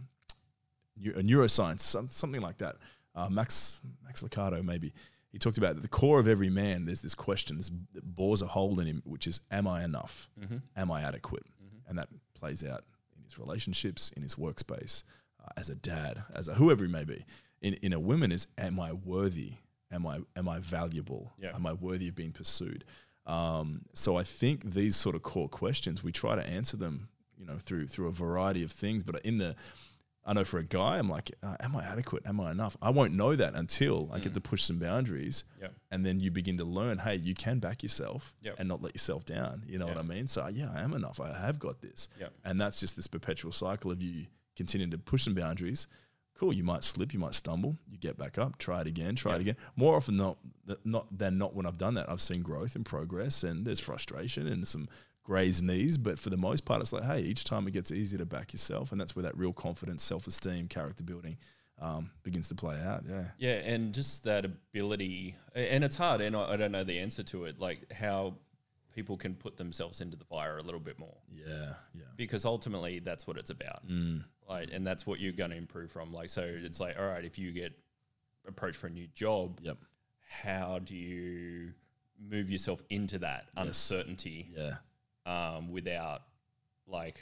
a neuroscience some, something like that. Uh, Max Max Lucado maybe. He talked about at the core of every man, there's this question this, that bores a hole in him, which is, am I enough? Mm-hmm. Am I adequate? Mm-hmm. And that plays out in his relationships, in his workspace, uh, as a dad, as a whoever he may be. In in a woman is, am I worthy? Am I am I valuable? Yeah. Am I worthy of being pursued? Um, so I think these sort of core questions, we try to answer them, you know, through through a variety of things. But in the I know for a guy, I'm like, uh, am I adequate? Am I enough? I won't know that until I get to push some boundaries. Yep. And then you begin to learn, hey, you can back yourself Yep. and not let yourself down. You know Yep. what I mean? So, yeah, I am enough. I have got this. Yep. And that's just this perpetual cycle of you continuing to push some boundaries. Cool, you might slip, you might stumble. You get back up, try it again, try Yep. it again. More often not, not than not when I've done that, I've seen growth and progress, and there's frustration and some grazed knees, but for the most part, it's like, hey, each time it gets easier to back yourself, and that's where that real confidence, self-esteem, character building um, begins to play out. Yeah, Yeah, and just that ability, and it's hard, and I, I don't know the answer to it, like how people can put themselves into the fire a little bit more, yeah, yeah. because ultimately that's what it's about, Mm. like, and that's what you're going to improve from. Like, so it's like, all right, if you get approached for a new job, Yep. how do you move yourself into that Yes. uncertainty? Yeah. Um, without, like,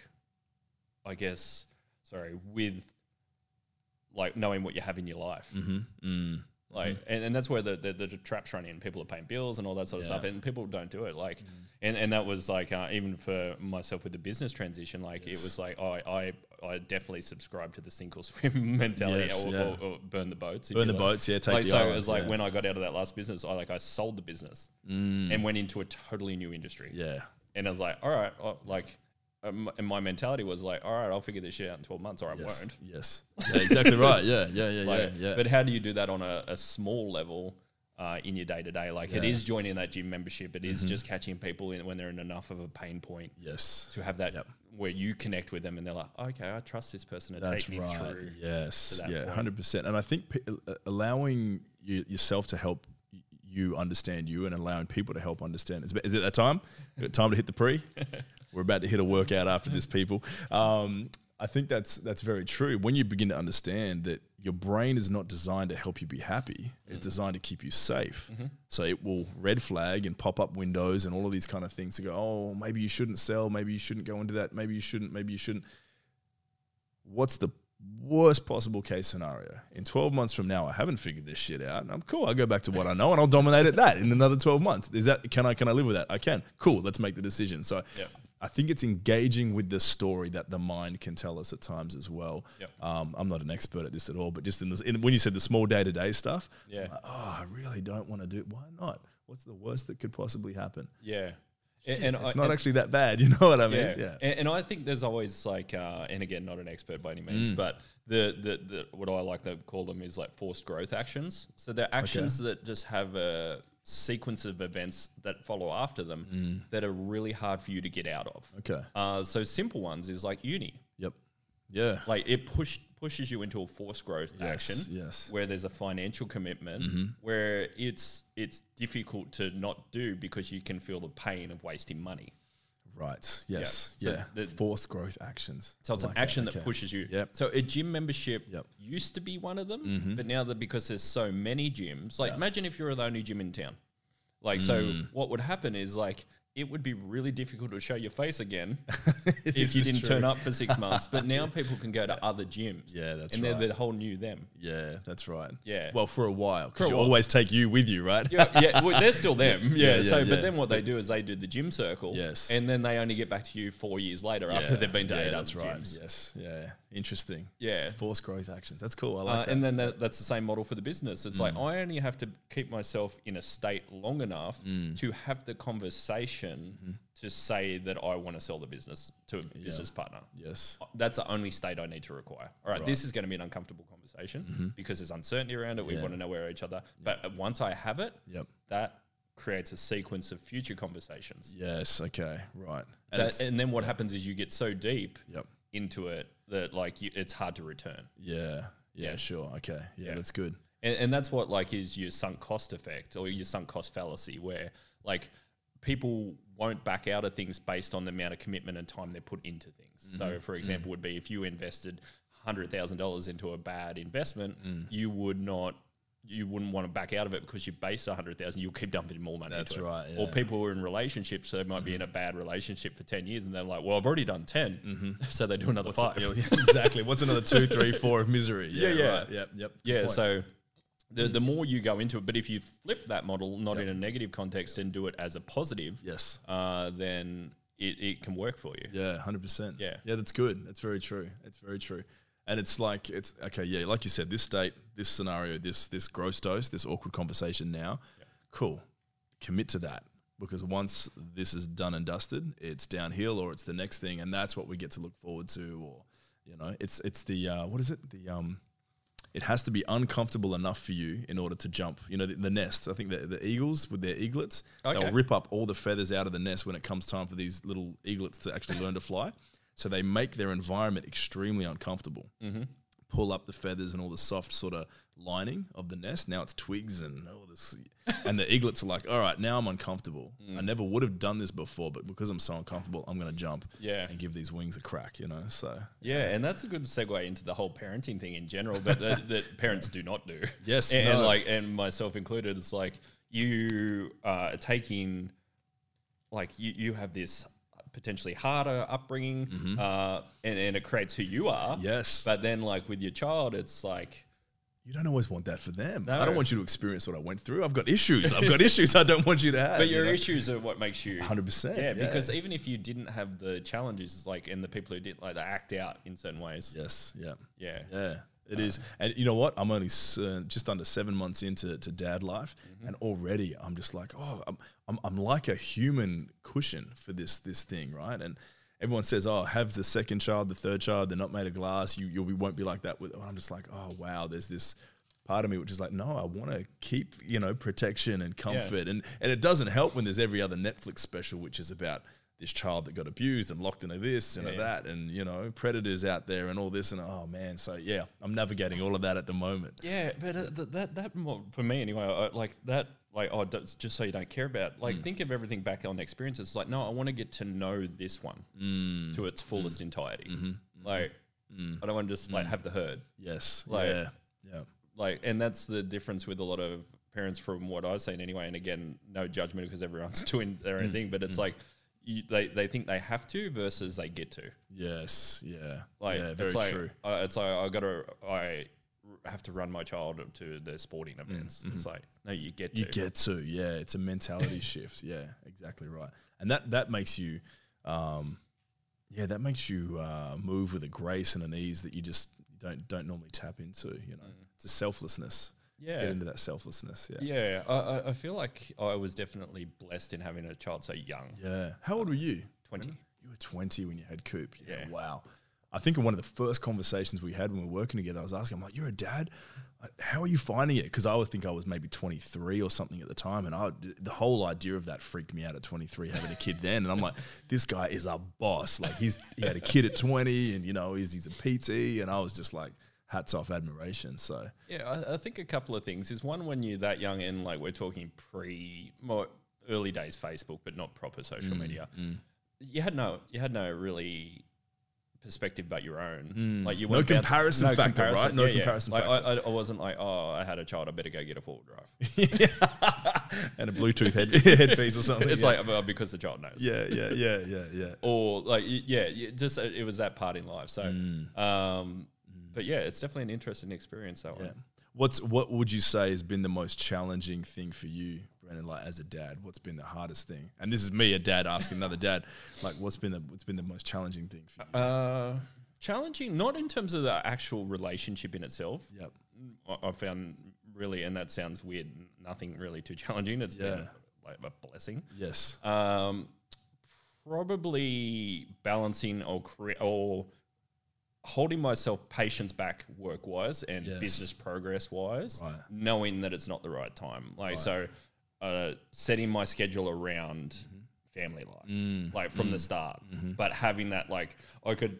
I guess, sorry, with, like, knowing what you have in your life. Mm-hmm. Mm. Like, and, and that's where the, the, the traps run in. People are paying bills and all that sort of Yeah. stuff, and people don't do it. Like, and, and that was like, uh, even for myself with the business transition, like, Yes. it was like, I, I, I definitely subscribe to the sink or swim mentality, Yes, or, yeah. or, or burn the boats. if Burn you the like. boats, yeah, take Like, the so island, it was like yeah. when I got out of that last business, I like, I sold the business Mm. and went into a totally new industry. Yeah. And I was like, all right, oh, like, um, and my mentality was like, all right, I'll figure this shit out in twelve months, or I Yes. won't. Yes. Yeah, exactly right. Yeah, yeah, yeah, Like, yeah, yeah. But how do you do that on a, a small level uh, in your day to day? Like, it Yeah. is joining that gym membership. It is just catching people in when they're in enough of a pain point Yes. to have that Yep. where you connect with them and they're like, okay, I trust this person to That's take me right. through. Yes. to that Yeah. point. Hundred percent. And I think p- uh, allowing you, yourself to help y- you understand you, and allowing people to help understand. Is, is it that time? Got time to hit the pre? We're about to hit a workout after this, people. Um, I think that's that's very true. When you begin to understand that your brain is not designed to help you be happy, it's designed to keep you safe. So it will red flag and pop up windows and all of these kind of things to go, oh, maybe you shouldn't sell, maybe you shouldn't go into that, maybe you shouldn't, maybe you shouldn't. What's the worst possible case scenario? In twelve months from now, I haven't figured this shit out. And I'm cool. I'll go back to what I know and I'll dominate at that in another twelve months. Is that, can I, can I live with that? I can. Cool. Let's make the decision. So Yep. I think it's engaging with the story that the mind can tell us at times as well. Yep. Um, I'm not an expert at this at all, but just in, this, in when you said the small day to day stuff, Yeah. I'm like, oh, I really don't want to do it. Why not? What's the worst that could possibly happen? Yeah. Shit, and it's I, not and, actually that bad. You know what I mean? Yeah. Yeah. And, and I think there's always like, uh, and again, not an expert by any means, Mm. but the, the, the, what I like to call them is like forced growth actions. So they're actions that just have a sequence of events that follow after them Mm. that are really hard for you to get out of. Okay. Uh, so simple ones is like uni. Yep. Yeah. Like it push, pushes you into a forced growth Yes, action yes. where there's a financial commitment Mm-hmm. where it's it's difficult to not do because you can feel the pain of wasting money. Right. Yes. So Yeah. the- Forced growth actions. So it's I like an action that, Okay. pushes you. Yep. So a gym membership Yep. used to be one of them, Mhm. but now that because there's so many gyms, like Yeah. imagine if you're the only gym in town. Like, so Mm. what would happen is like, it would be really difficult to show your face again if This you is didn't true. turn up for six months. But now people can go to other gyms. Yeah, that's and right. they're the whole new them. Yeah, that's right. Yeah. Well, for a while, For a because you while. always take you with you, right? Yeah, yeah well, they're still them. Yeah. Yeah, so, yeah, but yeah. then what they do is they do the gym circle. Yes. And then they only get back to you four years later after Yeah, they've been to yeah, eight that's other right. gyms. Yes. Yeah. Interesting. Yeah. Forced growth actions. That's cool. I like Uh, that. and then that, that's the same model for the business. It's Mm. like I only have to keep myself in a state long enough Mm. to have the conversation Mm-hmm. to say that I want to sell the business to a business partner. Yes. That's the only state I need to require. All right, Right. this is going to be an uncomfortable conversation Mhm. because there's uncertainty around it. We Yeah. want to know where each other. But once I have it, Yep. that creates a sequence of future conversations. Yes. Okay. Right. And, That, it's, and then what happens is you get so deep yep. into it that like you, it's hard to return. Yeah. Yeah. Yeah. Sure. Okay. Yeah, Yeah. That's good. And, and that's what like is your sunk cost effect or your sunk cost fallacy, where like people won't back out of things based on the amount of commitment and time they put into things. Mm-hmm. So, for example, mm. would be if you invested one hundred thousand dollars into a bad investment, mm. you would not. You wouldn't want to back out of it because you based a hundred thousand. You'll keep dumping more money. That's into right. it. Yeah. Or people who are in relationships, so they might mm-hmm. be in a bad relationship for ten years, and they're like, "Well, I've already done ten, mm-hmm. so they do another What's five." It, yeah, exactly. What's another two, three, four of misery? Yeah, yeah, Right. Yep, yep. Yeah. Point. So the the more you go into it, but if you flip that model, not yep. in a negative context, and do it as a positive, yes, uh, then it, it can work for you. Yeah, hundred percent. Yeah, yeah, that's good. That's very true. It's very true. And it's like, it's okay, yeah, like you said, this state, this scenario, this this gross dose, this awkward conversation now, yeah. cool. Commit to that, because once this is done and dusted, it's downhill or it's the next thing, and that's what we get to look forward to. Or, you know, it's it's the, uh, what is it? The um, it has to be uncomfortable enough for you in order to jump. You know, the, the nest, I think the, the eagles with their eaglets, okay. they'll rip up all the feathers out of the nest when it comes time for these little eaglets to actually learn to fly. So they make their environment extremely uncomfortable. Mm-hmm. Pull up the feathers and all the soft sort of lining of the nest. Now it's twigs and all this. And the eaglets are like, all right, now I'm uncomfortable. Mm. I never would have done this before, but because I'm so uncomfortable, I'm going to jump yeah. and give these wings a crack, you know? So yeah, and that's a good segue into the whole parenting thing in general, but that, that parents do not do. Yes. And, no. and like, and myself included, it's like you are taking, like you, you have this potentially harder upbringing, mm-hmm. uh, and, and it creates who you are. Yes. But then like with your child, it's like, you don't always want that for them. No. I don't want you to experience what I went through. I've got issues. I've got issues I don't want you to have. But your you know? issues are what makes you one hundred percent. Yeah, Yeah, because even if you didn't have the challenges, it's like, and the people who did, like, they act out in certain ways. Yes. Yeah. Yeah. Yeah. It uh, is. And you know what? I'm only uh, just under seven months into to dad life, mm-hmm. and already I'm just like, oh, I'm, I'm I'm like a human cushion for this this thing, right? And everyone says, oh, have the second child, the third child, they're not made of glass. You you won't be like that. With. I'm just like, oh wow, there's this part of me which is like, no, I want to keep, you know, protection and comfort. Yeah. And and it doesn't help when there's every other Netflix special which is about this child that got abused and locked into this and yeah. that, and, you know, predators out there and all this, and oh man, so yeah, I'm navigating all of that at the moment. Yeah, but uh, th- that that for me anyway, I, like that, like oh, just so you don't care about, like mm. think of everything back on experiences. It's like, no, I want to get to know this one mm. to its fullest mm. entirety. Mm-hmm. Like mm. I don't want to just like have the herd. Yes, like, yeah, yeah. Like, and that's the difference with a lot of parents from what I've seen anyway. And again, no judgment because everyone's doing their own thing, but it's mm. like. You, they they think they have to versus they get to. Yes, yeah, like yeah, very it's like, true. Uh, it's like I got to I have to run my child to the sporting events. Mm-hmm. It's like no, you get to. You get to, yeah. It's a mentality shift. Yeah, exactly right. And that that makes you, um, yeah, that makes you uh, move with a grace and an ease that you just don't don't normally tap into. You know, mm. it's a selflessness. Yeah, get into that selflessness. Yeah, yeah. I, I feel like I was definitely blessed in having a child so young. Yeah. How old were you? Twenty. You were twenty when you had Coop. Yeah. yeah. Wow. I think in one of the first conversations we had when we were working together, I was asking, I'm like, "You're a dad. How are you finding it?" Because I would think I was maybe twenty-three or something at the time, and I the whole idea of that freaked me out at twenty-three, having a kid then. And I'm like, "This guy is a boss. Like he's he had a kid at twenty, and you know he's he's a P T." And I was just like, hats off, admiration. So yeah, I, I think a couple of things is one, when you're that young and like we're talking pre more early days Facebook, but not proper social mm, media. Mm. You had no, you had no really perspective but your own. Mm. Like you no comparison no factor, comparison. right? No yeah, comparison yeah. factor. Like I, I wasn't like, oh, I had a child, I better go get a four-wheel drive and a Bluetooth head headpiece or something. It's yeah. like well, because the child knows. Yeah, yeah, yeah, yeah, yeah. Or like yeah, just it was that part in life. So. Mm. Um, But yeah, it's definitely an interesting experience, that yeah. one. What's what would you say has been the most challenging thing for you, Brendan? Like as a dad, what's been the hardest thing? And this is me, a dad, asking another dad. Like, what's been the what's been the most challenging thing for you? Uh, challenging, not in terms of the actual relationship in itself. Yep. I, I found really, and that sounds weird, nothing really too challenging. It's yeah. been like a blessing. Yes. Um, probably balancing or cre- or. holding myself patience back work-wise and yes. business progress-wise, right. knowing that it's not the right time. Like, right. so uh, setting my schedule around mm-hmm. family life, mm. like from mm. the start. Mm-hmm. But having that, like, I could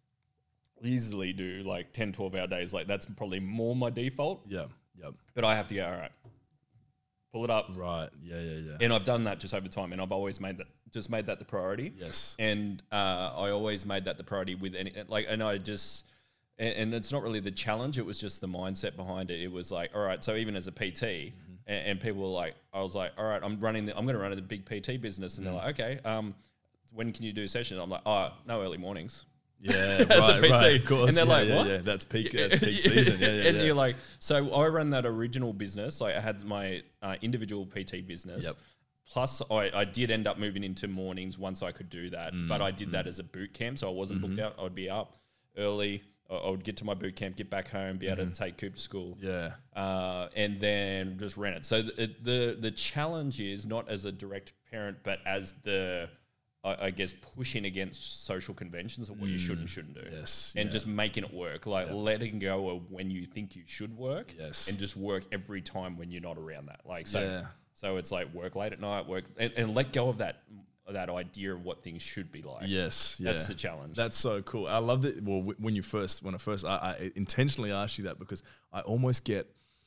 easily do like ten, twelve hour days. Like that's probably more my default. Yeah. Yep. But I have to go, all right, pull it up. Right. Yeah, yeah, yeah. And I've done that just over time, and I've always made that, just made that the priority. Yes. And uh, I always made that the priority with any, like, and I just, and, and it's not really the challenge, it was just the mindset behind it. It was like, all right, so even as a P T, mm-hmm. and, and people were like, I was like, all right, I'm running, the, I'm going to run a big P T business. And mm. they're like, okay, um, when can you do sessions? I'm like, oh, no early mornings. Yeah, right, right, of course. And they're yeah, like, yeah, what? Yeah, that's peak, that's peak season. Yeah, yeah, and yeah. you're like, so I ran that original business. Like I had my uh, individual P T business. Yep. Plus, I, I did end up moving into mornings once I could do that. Mm, but I did mm. that as a boot camp, so I wasn't mm-hmm. booked out. I would be up early. I, I would get to my boot camp, get back home, be able mm-hmm. to take Coop to school. Yeah. Uh, and then just ran it. So the, the the challenge is not as a direct parent, but as the I guess pushing against social conventions of what mm, you should and shouldn't do. Yes. And yeah. just making it work. Like yep. letting go of when you think you should work. Yes. And just work every time when you're not around that. Like so yeah. so it's like work late at night, work and, and let go of that that idea of what things should be like. Yes. Yeah. That's the challenge. That's so cool. I love that. Well, when you first when I first I, I intentionally asked you that because I almost get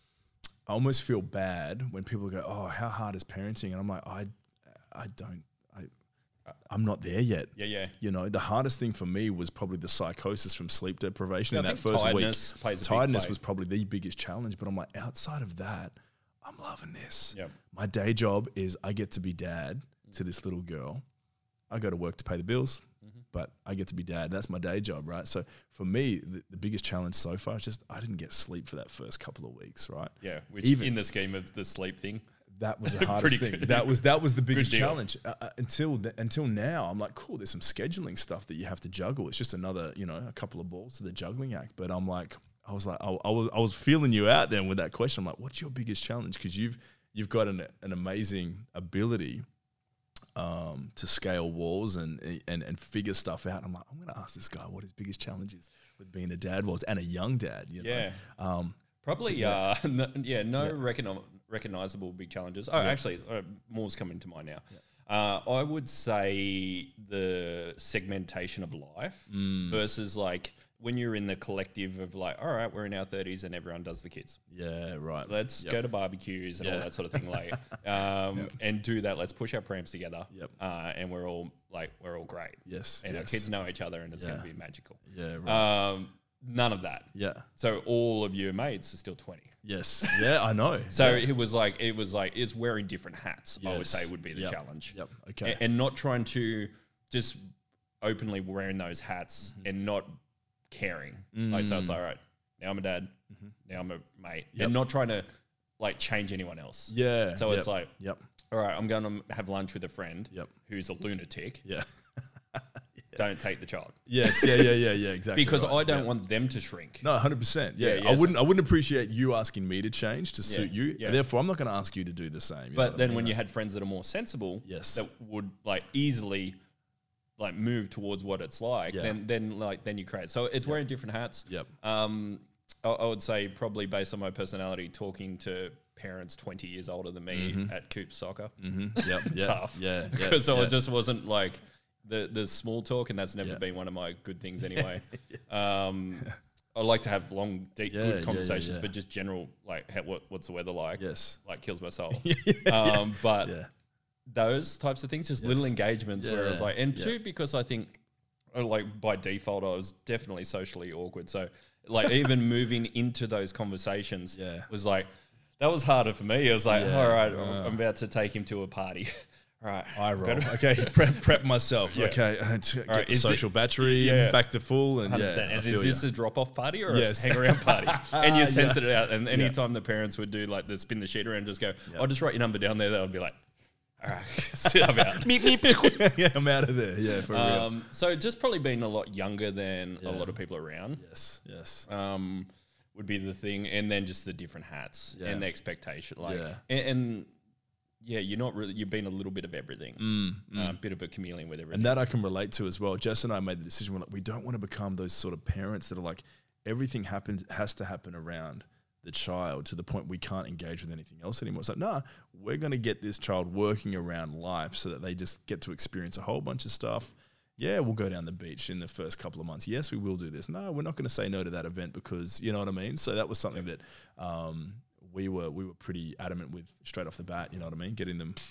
I almost feel bad when people go, "Oh, how hard is parenting?" And I'm like, "I I don't I'm not there yet." Yeah, yeah. You know, the hardest thing for me was probably the psychosis from sleep deprivation yeah, in I that first tiredness week. Plays a tiredness big was probably the biggest challenge. But I'm like, outside of that, I'm loving this. Yep. My day job is I get to be dad to this little girl. I go to work to pay the bills, mm-hmm. but I get to be dad. That's my day job, right? So for me, the, the biggest challenge so far is just I didn't get sleep for that first couple of weeks, right? Yeah, which Even, in the scheme of the sleep thing, that was the hardest thing. Good. That was that was the biggest Good deal. challenge uh, uh, until th- until now. I'm like, cool. There's some scheduling stuff that you have to juggle. It's just another, you know, a couple of balls to the juggling act. But I'm like, I was like, I, I was I was feeling you out then with that question. I'm like, what's your biggest challenge? Because you've you've got an an amazing ability um, to scale walls and and and figure stuff out. I'm like, I'm going to ask this guy what his biggest challenge is with being a dad was and a young dad. You know? Yeah. Um, Probably, yeah, uh, no, yeah, no yeah. Recogni- recognizable big challenges. Oh, yeah. actually, uh, more's coming to mind now. Yeah. Uh, I would say the segmentation of life mm. versus like when you're in the collective of like, all right, we're in our thirties and everyone does the kids. Yeah, right. Let's yep. go to barbecues and yeah. all that sort of thing, like, um, yep. and do that. Let's push our prams together. Yep. Uh, and we're all like, we're all great. Yes. And yes. our kids know each other, and it's yeah. going to be magical. Yeah. Right. Um, None of that. Yeah. So all of your mates are still twenty. Yes. Yeah, I know. So yeah. it was like it was like it's wearing different hats. Yes. I would say would be the yep. challenge. Yep. Okay. A- and not trying to just openly wearing those hats mm-hmm. and not caring. Mm. Like so, it's like, all right. Now I'm a dad. Mm-hmm. Now I'm a mate, yep. and not trying to like change anyone else. Yeah. So yep. it's like, yep. All right, I'm going to have lunch with a friend. Yep. Who's a lunatic. Yeah. Don't take the child. Yes, yeah, yeah, yeah, yeah, exactly. Because right. I don't yeah. want them to shrink. No, one hundred percent. Yeah, yeah, yeah I wouldn't. so I wouldn't appreciate you asking me to change to yeah, suit you. yeah. Therefore, I'm not going to ask you to do the same. But then I mean? when you had friends that are more sensible, yes, that would like easily like move towards what it's like, yeah. then then like then you create. So it's yep. wearing different hats. Yep. Um, I, I would say probably based on my personality, talking to parents twenty years older than me mm-hmm. at Coop Soccer. Mm-hmm. Yep. Yeah. Tough. Yeah. Because yeah, I yeah. just wasn't like the the small talk, and that's never yeah. been one of my good things anyway. um, I like to have long, deep, yeah, good conversations, yeah, yeah, yeah. but just general like, how, what what's the weather like? Yes. Like kills my soul. yeah, um, but yeah. those types of things, just yes. little engagements yeah. where I was like, and yeah. two, because I think uh, like by default, I was definitely socially awkward. So like even moving into those conversations yeah. was like, that was harder for me. I was like, yeah. all right, uh. I'm about to take him to a party. Right, I roll. Okay, prep, prep myself. Yeah. Okay, get right, the social it, battery yeah. back to full, and one hundred percent. yeah. And I is feel this you. a drop-off party or yes. a hang-around party? And you sense yeah. it out. And any yeah. time the parents would do like the spin the sheet around, and just go, yeah. "I'll just write your number down there." They would be like, "All right, sit I'm out." meep, meep. yeah, I'm out of there. Yeah, for um, real. So just probably being a lot younger than Yeah. a lot of people around. Yes, yes. Um, would be the thing, and then just the different hats Yeah. and the expectation, like, Yeah. and, and yeah, you're not really. You've been a little bit of everything, Mm, a mm. uh, bit of a chameleon with everything. And that I can relate to as well. Jess and I made the decision, we're like, we don't want to become those sort of parents that are like, everything happens has to happen around the child to the point we can't engage with anything else anymore. It's like, no, we're going to get this child working around life so that they just get to experience a whole bunch of stuff. Yeah, we'll go down the beach in the first couple of months. Yes, we will do this. No, we're not going to say no to that event because, you know what I mean? So that was something that um, we were we were pretty adamant with straight off the bat, you know what I mean? Getting them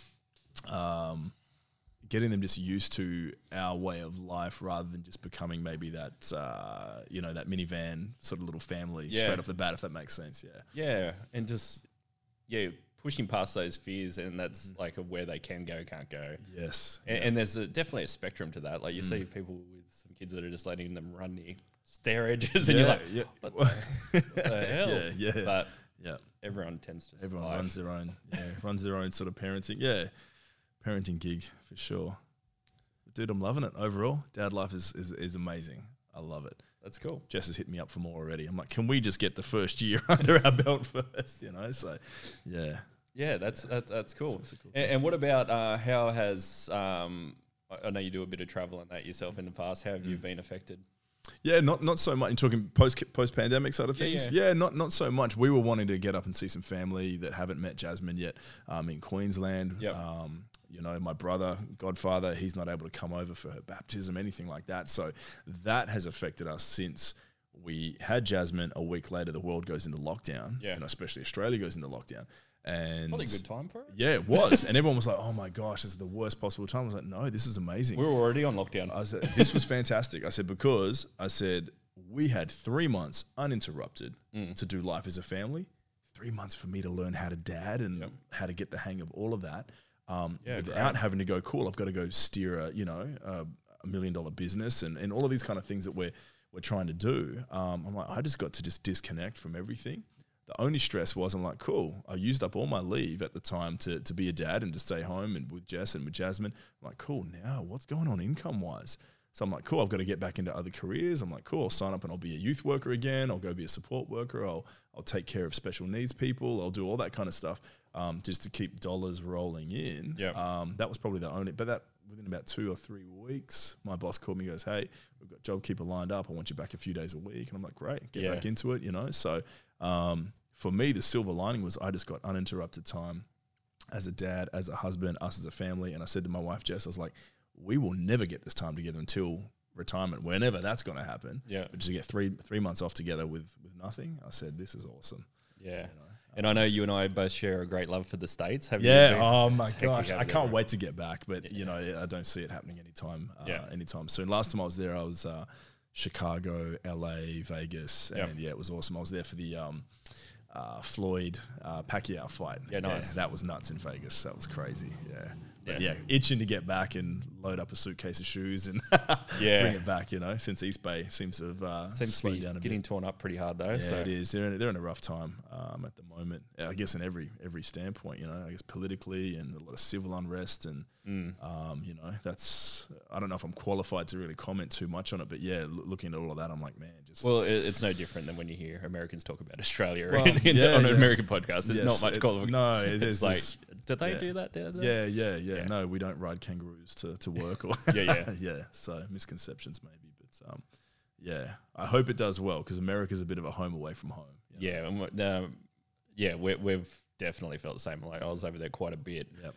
um, getting them just used to our way of life rather than just becoming maybe that, uh, you know, that minivan sort of little family Yeah. straight off the bat, if that makes sense, yeah. Yeah, and just yeah, pushing past those fears, and that's like a where they can go, can't go. Yes. And, and there's a, definitely a spectrum to that. Like you see people with some kids that are just letting them run near stair edges, and Yeah, you're like, yeah. what the, what the hell? Yeah, yeah. But Yeah. everyone tends to. Everyone survive. runs their own, yeah, runs their own sort of parenting. Yeah, parenting gig for sure. Dude, I'm loving it overall. Dad life is, is, is amazing. I love it. That's cool. Jess has hit me up for more already. I'm like, can we just get the first year under our belt first? You know, so yeah. Yeah, that's that's, that's cool. That's a cool and, and what about uh, how has um, I I know you do a bit of travel and that yourself in the past. How have you been affected? Yeah, not not so much. You're talking post post pandemic side of Yeah, things. yeah. Yeah. not not so much. We were wanting to get up and see some family that haven't met Jasmine yet um, in Queensland. Yep. Um, you know, my brother, godfather, he's not able to come over for her baptism, anything like that. So that has affected us since we had Jasmine. A week later, the world goes into lockdown. Yeah. and especially Australia goes into lockdown. And Probably a good time for it. yeah, it was. And everyone was like, "Oh my gosh, this is the worst possible time." I was like, "No, this is amazing." We were already on lockdown. I said, this was fantastic. I said, because I said, we had three months uninterrupted Mm. to do life as a family, three months for me to learn how to dad and Yep. how to get the hang of all of that um, Yeah, without great. having to go, cool, I've got to go steer a, you know, a, a million dollar business and, and all of these kind of things that we're, we're trying to do. Um, I'm like, I just got to just disconnect from everything. The only stress was I'm like, cool, I used up all my leave at the time to, to be a dad and to stay home and with Jess and with Jasmine. I'm like, cool, now what's going on income wise? So I'm like, cool, I've got to get back into other careers. I'm like, cool, I'll sign up and I'll be a youth worker again. I'll go be a support worker. I'll I'll take care of special needs people. I'll do all that kind of stuff um, just to keep dollars rolling in. Yeah. Um, that was probably the only, but that within about two or three weeks, my boss called me and goes, hey, we've got JobKeeper lined up. I want you back a few days a week. And I'm like, great, get Yeah. back into it, you know? So um, for me, the silver lining was I just got uninterrupted time as a dad, as a husband, us as a family. And I said to my wife, Jess, I was like, we will never get this time together until retirement, whenever that's going to happen. Yeah. But just to get three three months off together with with nothing, I said, this is awesome. Yeah. And I know you and I both share a great love for the States. Have Yeah. you been- Oh my it's hectic gosh, over I there, can't right? wait to get back. But you know, I don't see it happening anytime uh, Yeah. anytime soon. Last time I was there, I was uh, Chicago, L A, Vegas, Yep. and yeah, it was awesome. I was there for the um, uh, Floyd uh, Pacquiao fight. Yeah, nice. that was nuts in Vegas. That was crazy. Yeah. But Yeah. yeah, itching to get back and load up a suitcase of shoes and Yeah. bring it back. You know, since East Bay seems to have uh, Seems to slowed be down a getting bit. torn up pretty hard though. Yeah, so it is. They're in, they're in a rough time um, at the moment. I guess in every every standpoint, you know, I guess politically and a lot of civil unrest and Mm. um, you know, that's I don't know if I'm qualified to really comment too much on it, but yeah, loo- looking at all of that, I'm like, man, just Well, it, it's no different than when you hear Americans talk about Australia Well, in, in, yeah, on an yeah. American podcast. There's Yes, not much it- qualification. no, it it's is like, this- did they yeah. do that? Did they? yeah, yeah, yeah, Yeah. No, we don't ride kangaroos to, to work or Yeah, yeah. yeah. So misconceptions maybe, but um, yeah, I hope it does well because America's a bit of a home away from home. you know? Yeah, and what- um, yeah, we, we've definitely felt the same. Like I was over there quite a bit, Yep.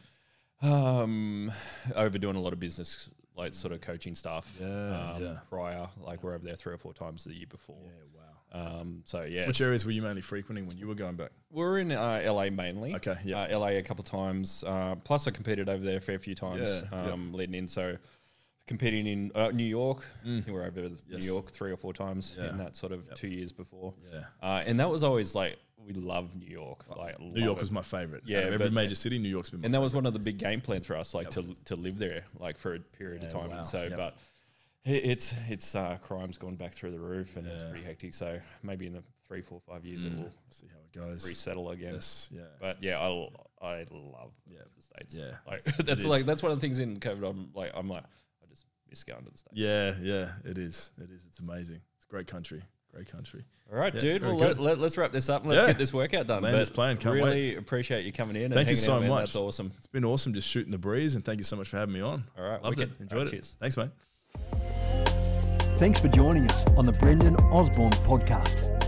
um, overdoing a lot of business, like sort of coaching stuff. Yeah, um, yeah. Prior, like we're over there three or four times the year before. Yeah, wow. Um, so yeah, Which areas were you mainly frequenting when you were going back? we're in uh, L A mainly. Okay, yeah. uh, L A a couple of times. Uh, plus, I competed over there a fair few times Yeah, yep. um, leading in. So competing in uh, New York, I think we were over Yes. New York three or four times Yeah. in that sort of two years before. Yeah. Uh, and that was always like we love New York. Like New love York it. was my favorite. Yeah, Out of every but- major city, New York's been my and that favorite. was one of the big game plans for us, like to to live there, like for a period of Yeah, time. wow, And so, yep. but it- it's it's uh, crime's gone back through the roof, and it's Yeah. pretty hectic. So maybe in the three, four, five years, it will See how it goes. resettle again. Yes, yeah. But yeah, I I love Yeah. the States. Yeah, like it's- it that's is. like that's one of the things in COVID. I'm like I'm like I just miss going to the States. Yeah, yeah, it is. It is. It's amazing. It's a great country. Great country. All right, Yeah, dude. very Well, let, good. let, let's wrap this up and let's Yeah. get this workout done. Land But this plan, can't really appreciate you coming in. And Thank you hanging so out, man. much. That's awesome. It's been awesome just shooting the breeze, and thank you so much for having me on. All right, Loved wicked. it. All Enjoyed right, it. cheers. Thanks, mate. Thanks for joining us on the Brendan Osborne podcast.